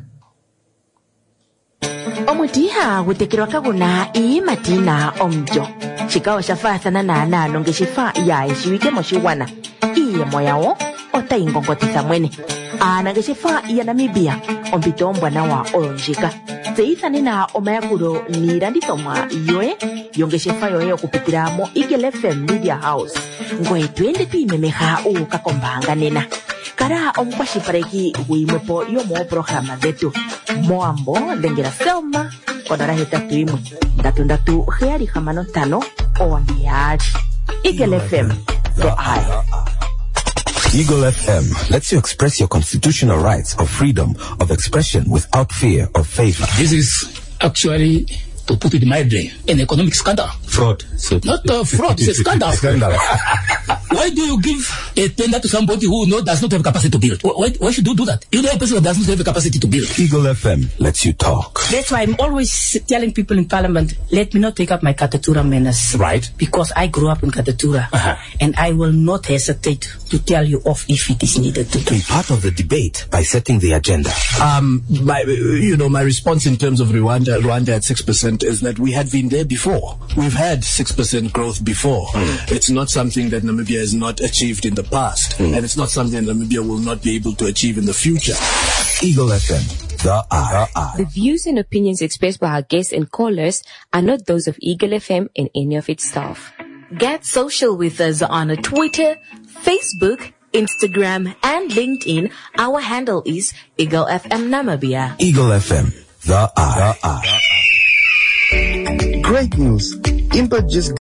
Omutiha gutekirwa kaguna ii matina omjo chikawa shafathana na nano ngeshifa ya ishiwike moshiwana iye moyawo ota ingongotisa mwene ana ngeshifa ya Namibia ompito mbwana wa olonjika zeithane na omayakuro nilandithomwa yoe yongeshefa yoye okupitira mo Eagle F M Media House ngoye twende twimemeha ukakombanga nena kara omukwashipareki guimwepo yomo programa detu moambo dengera Selma konara hetatu imwe ndatu ndatu heari hamano tano ondiari Eagle F M the eye. Eagle F M lets you express your constitutional rights of freedom of expression without fear of favor. This is actually, to put it mildly, an economic scandal. Fraud. So Not uh, fraud, it's a scandal. Scandal. Why do you give a tender to somebody who no, does not have capacity to build? Why, why should you do that? You know a person that does not have the capacity to build. Eagle F M lets you talk. That's why I'm always telling people in Parliament, let me not take up my Katatura menace. Right. Because I grew up in Katatura. Uh-huh. And I will not hesitate to tell you off if it is needed to do. Be part of the debate by setting the agenda. Um, my, you know, my response in terms of Rwanda, Rwanda at six percent is that we had been there before. We've had six percent growth before. Mm. It's not something that Namibia has not achieved in the past. Mm. And it's not something that Namibia will not be able to achieve in the future. Eagle F M, the eye. The eye. The views and opinions expressed by our guests and callers are not those of Eagle F M and any of its staff. Get social with us on Twitter, Facebook, Instagram, and LinkedIn. Our handle is Eagle F M Namibia. Eagle F M, the eye. The eye. Great news. Impa just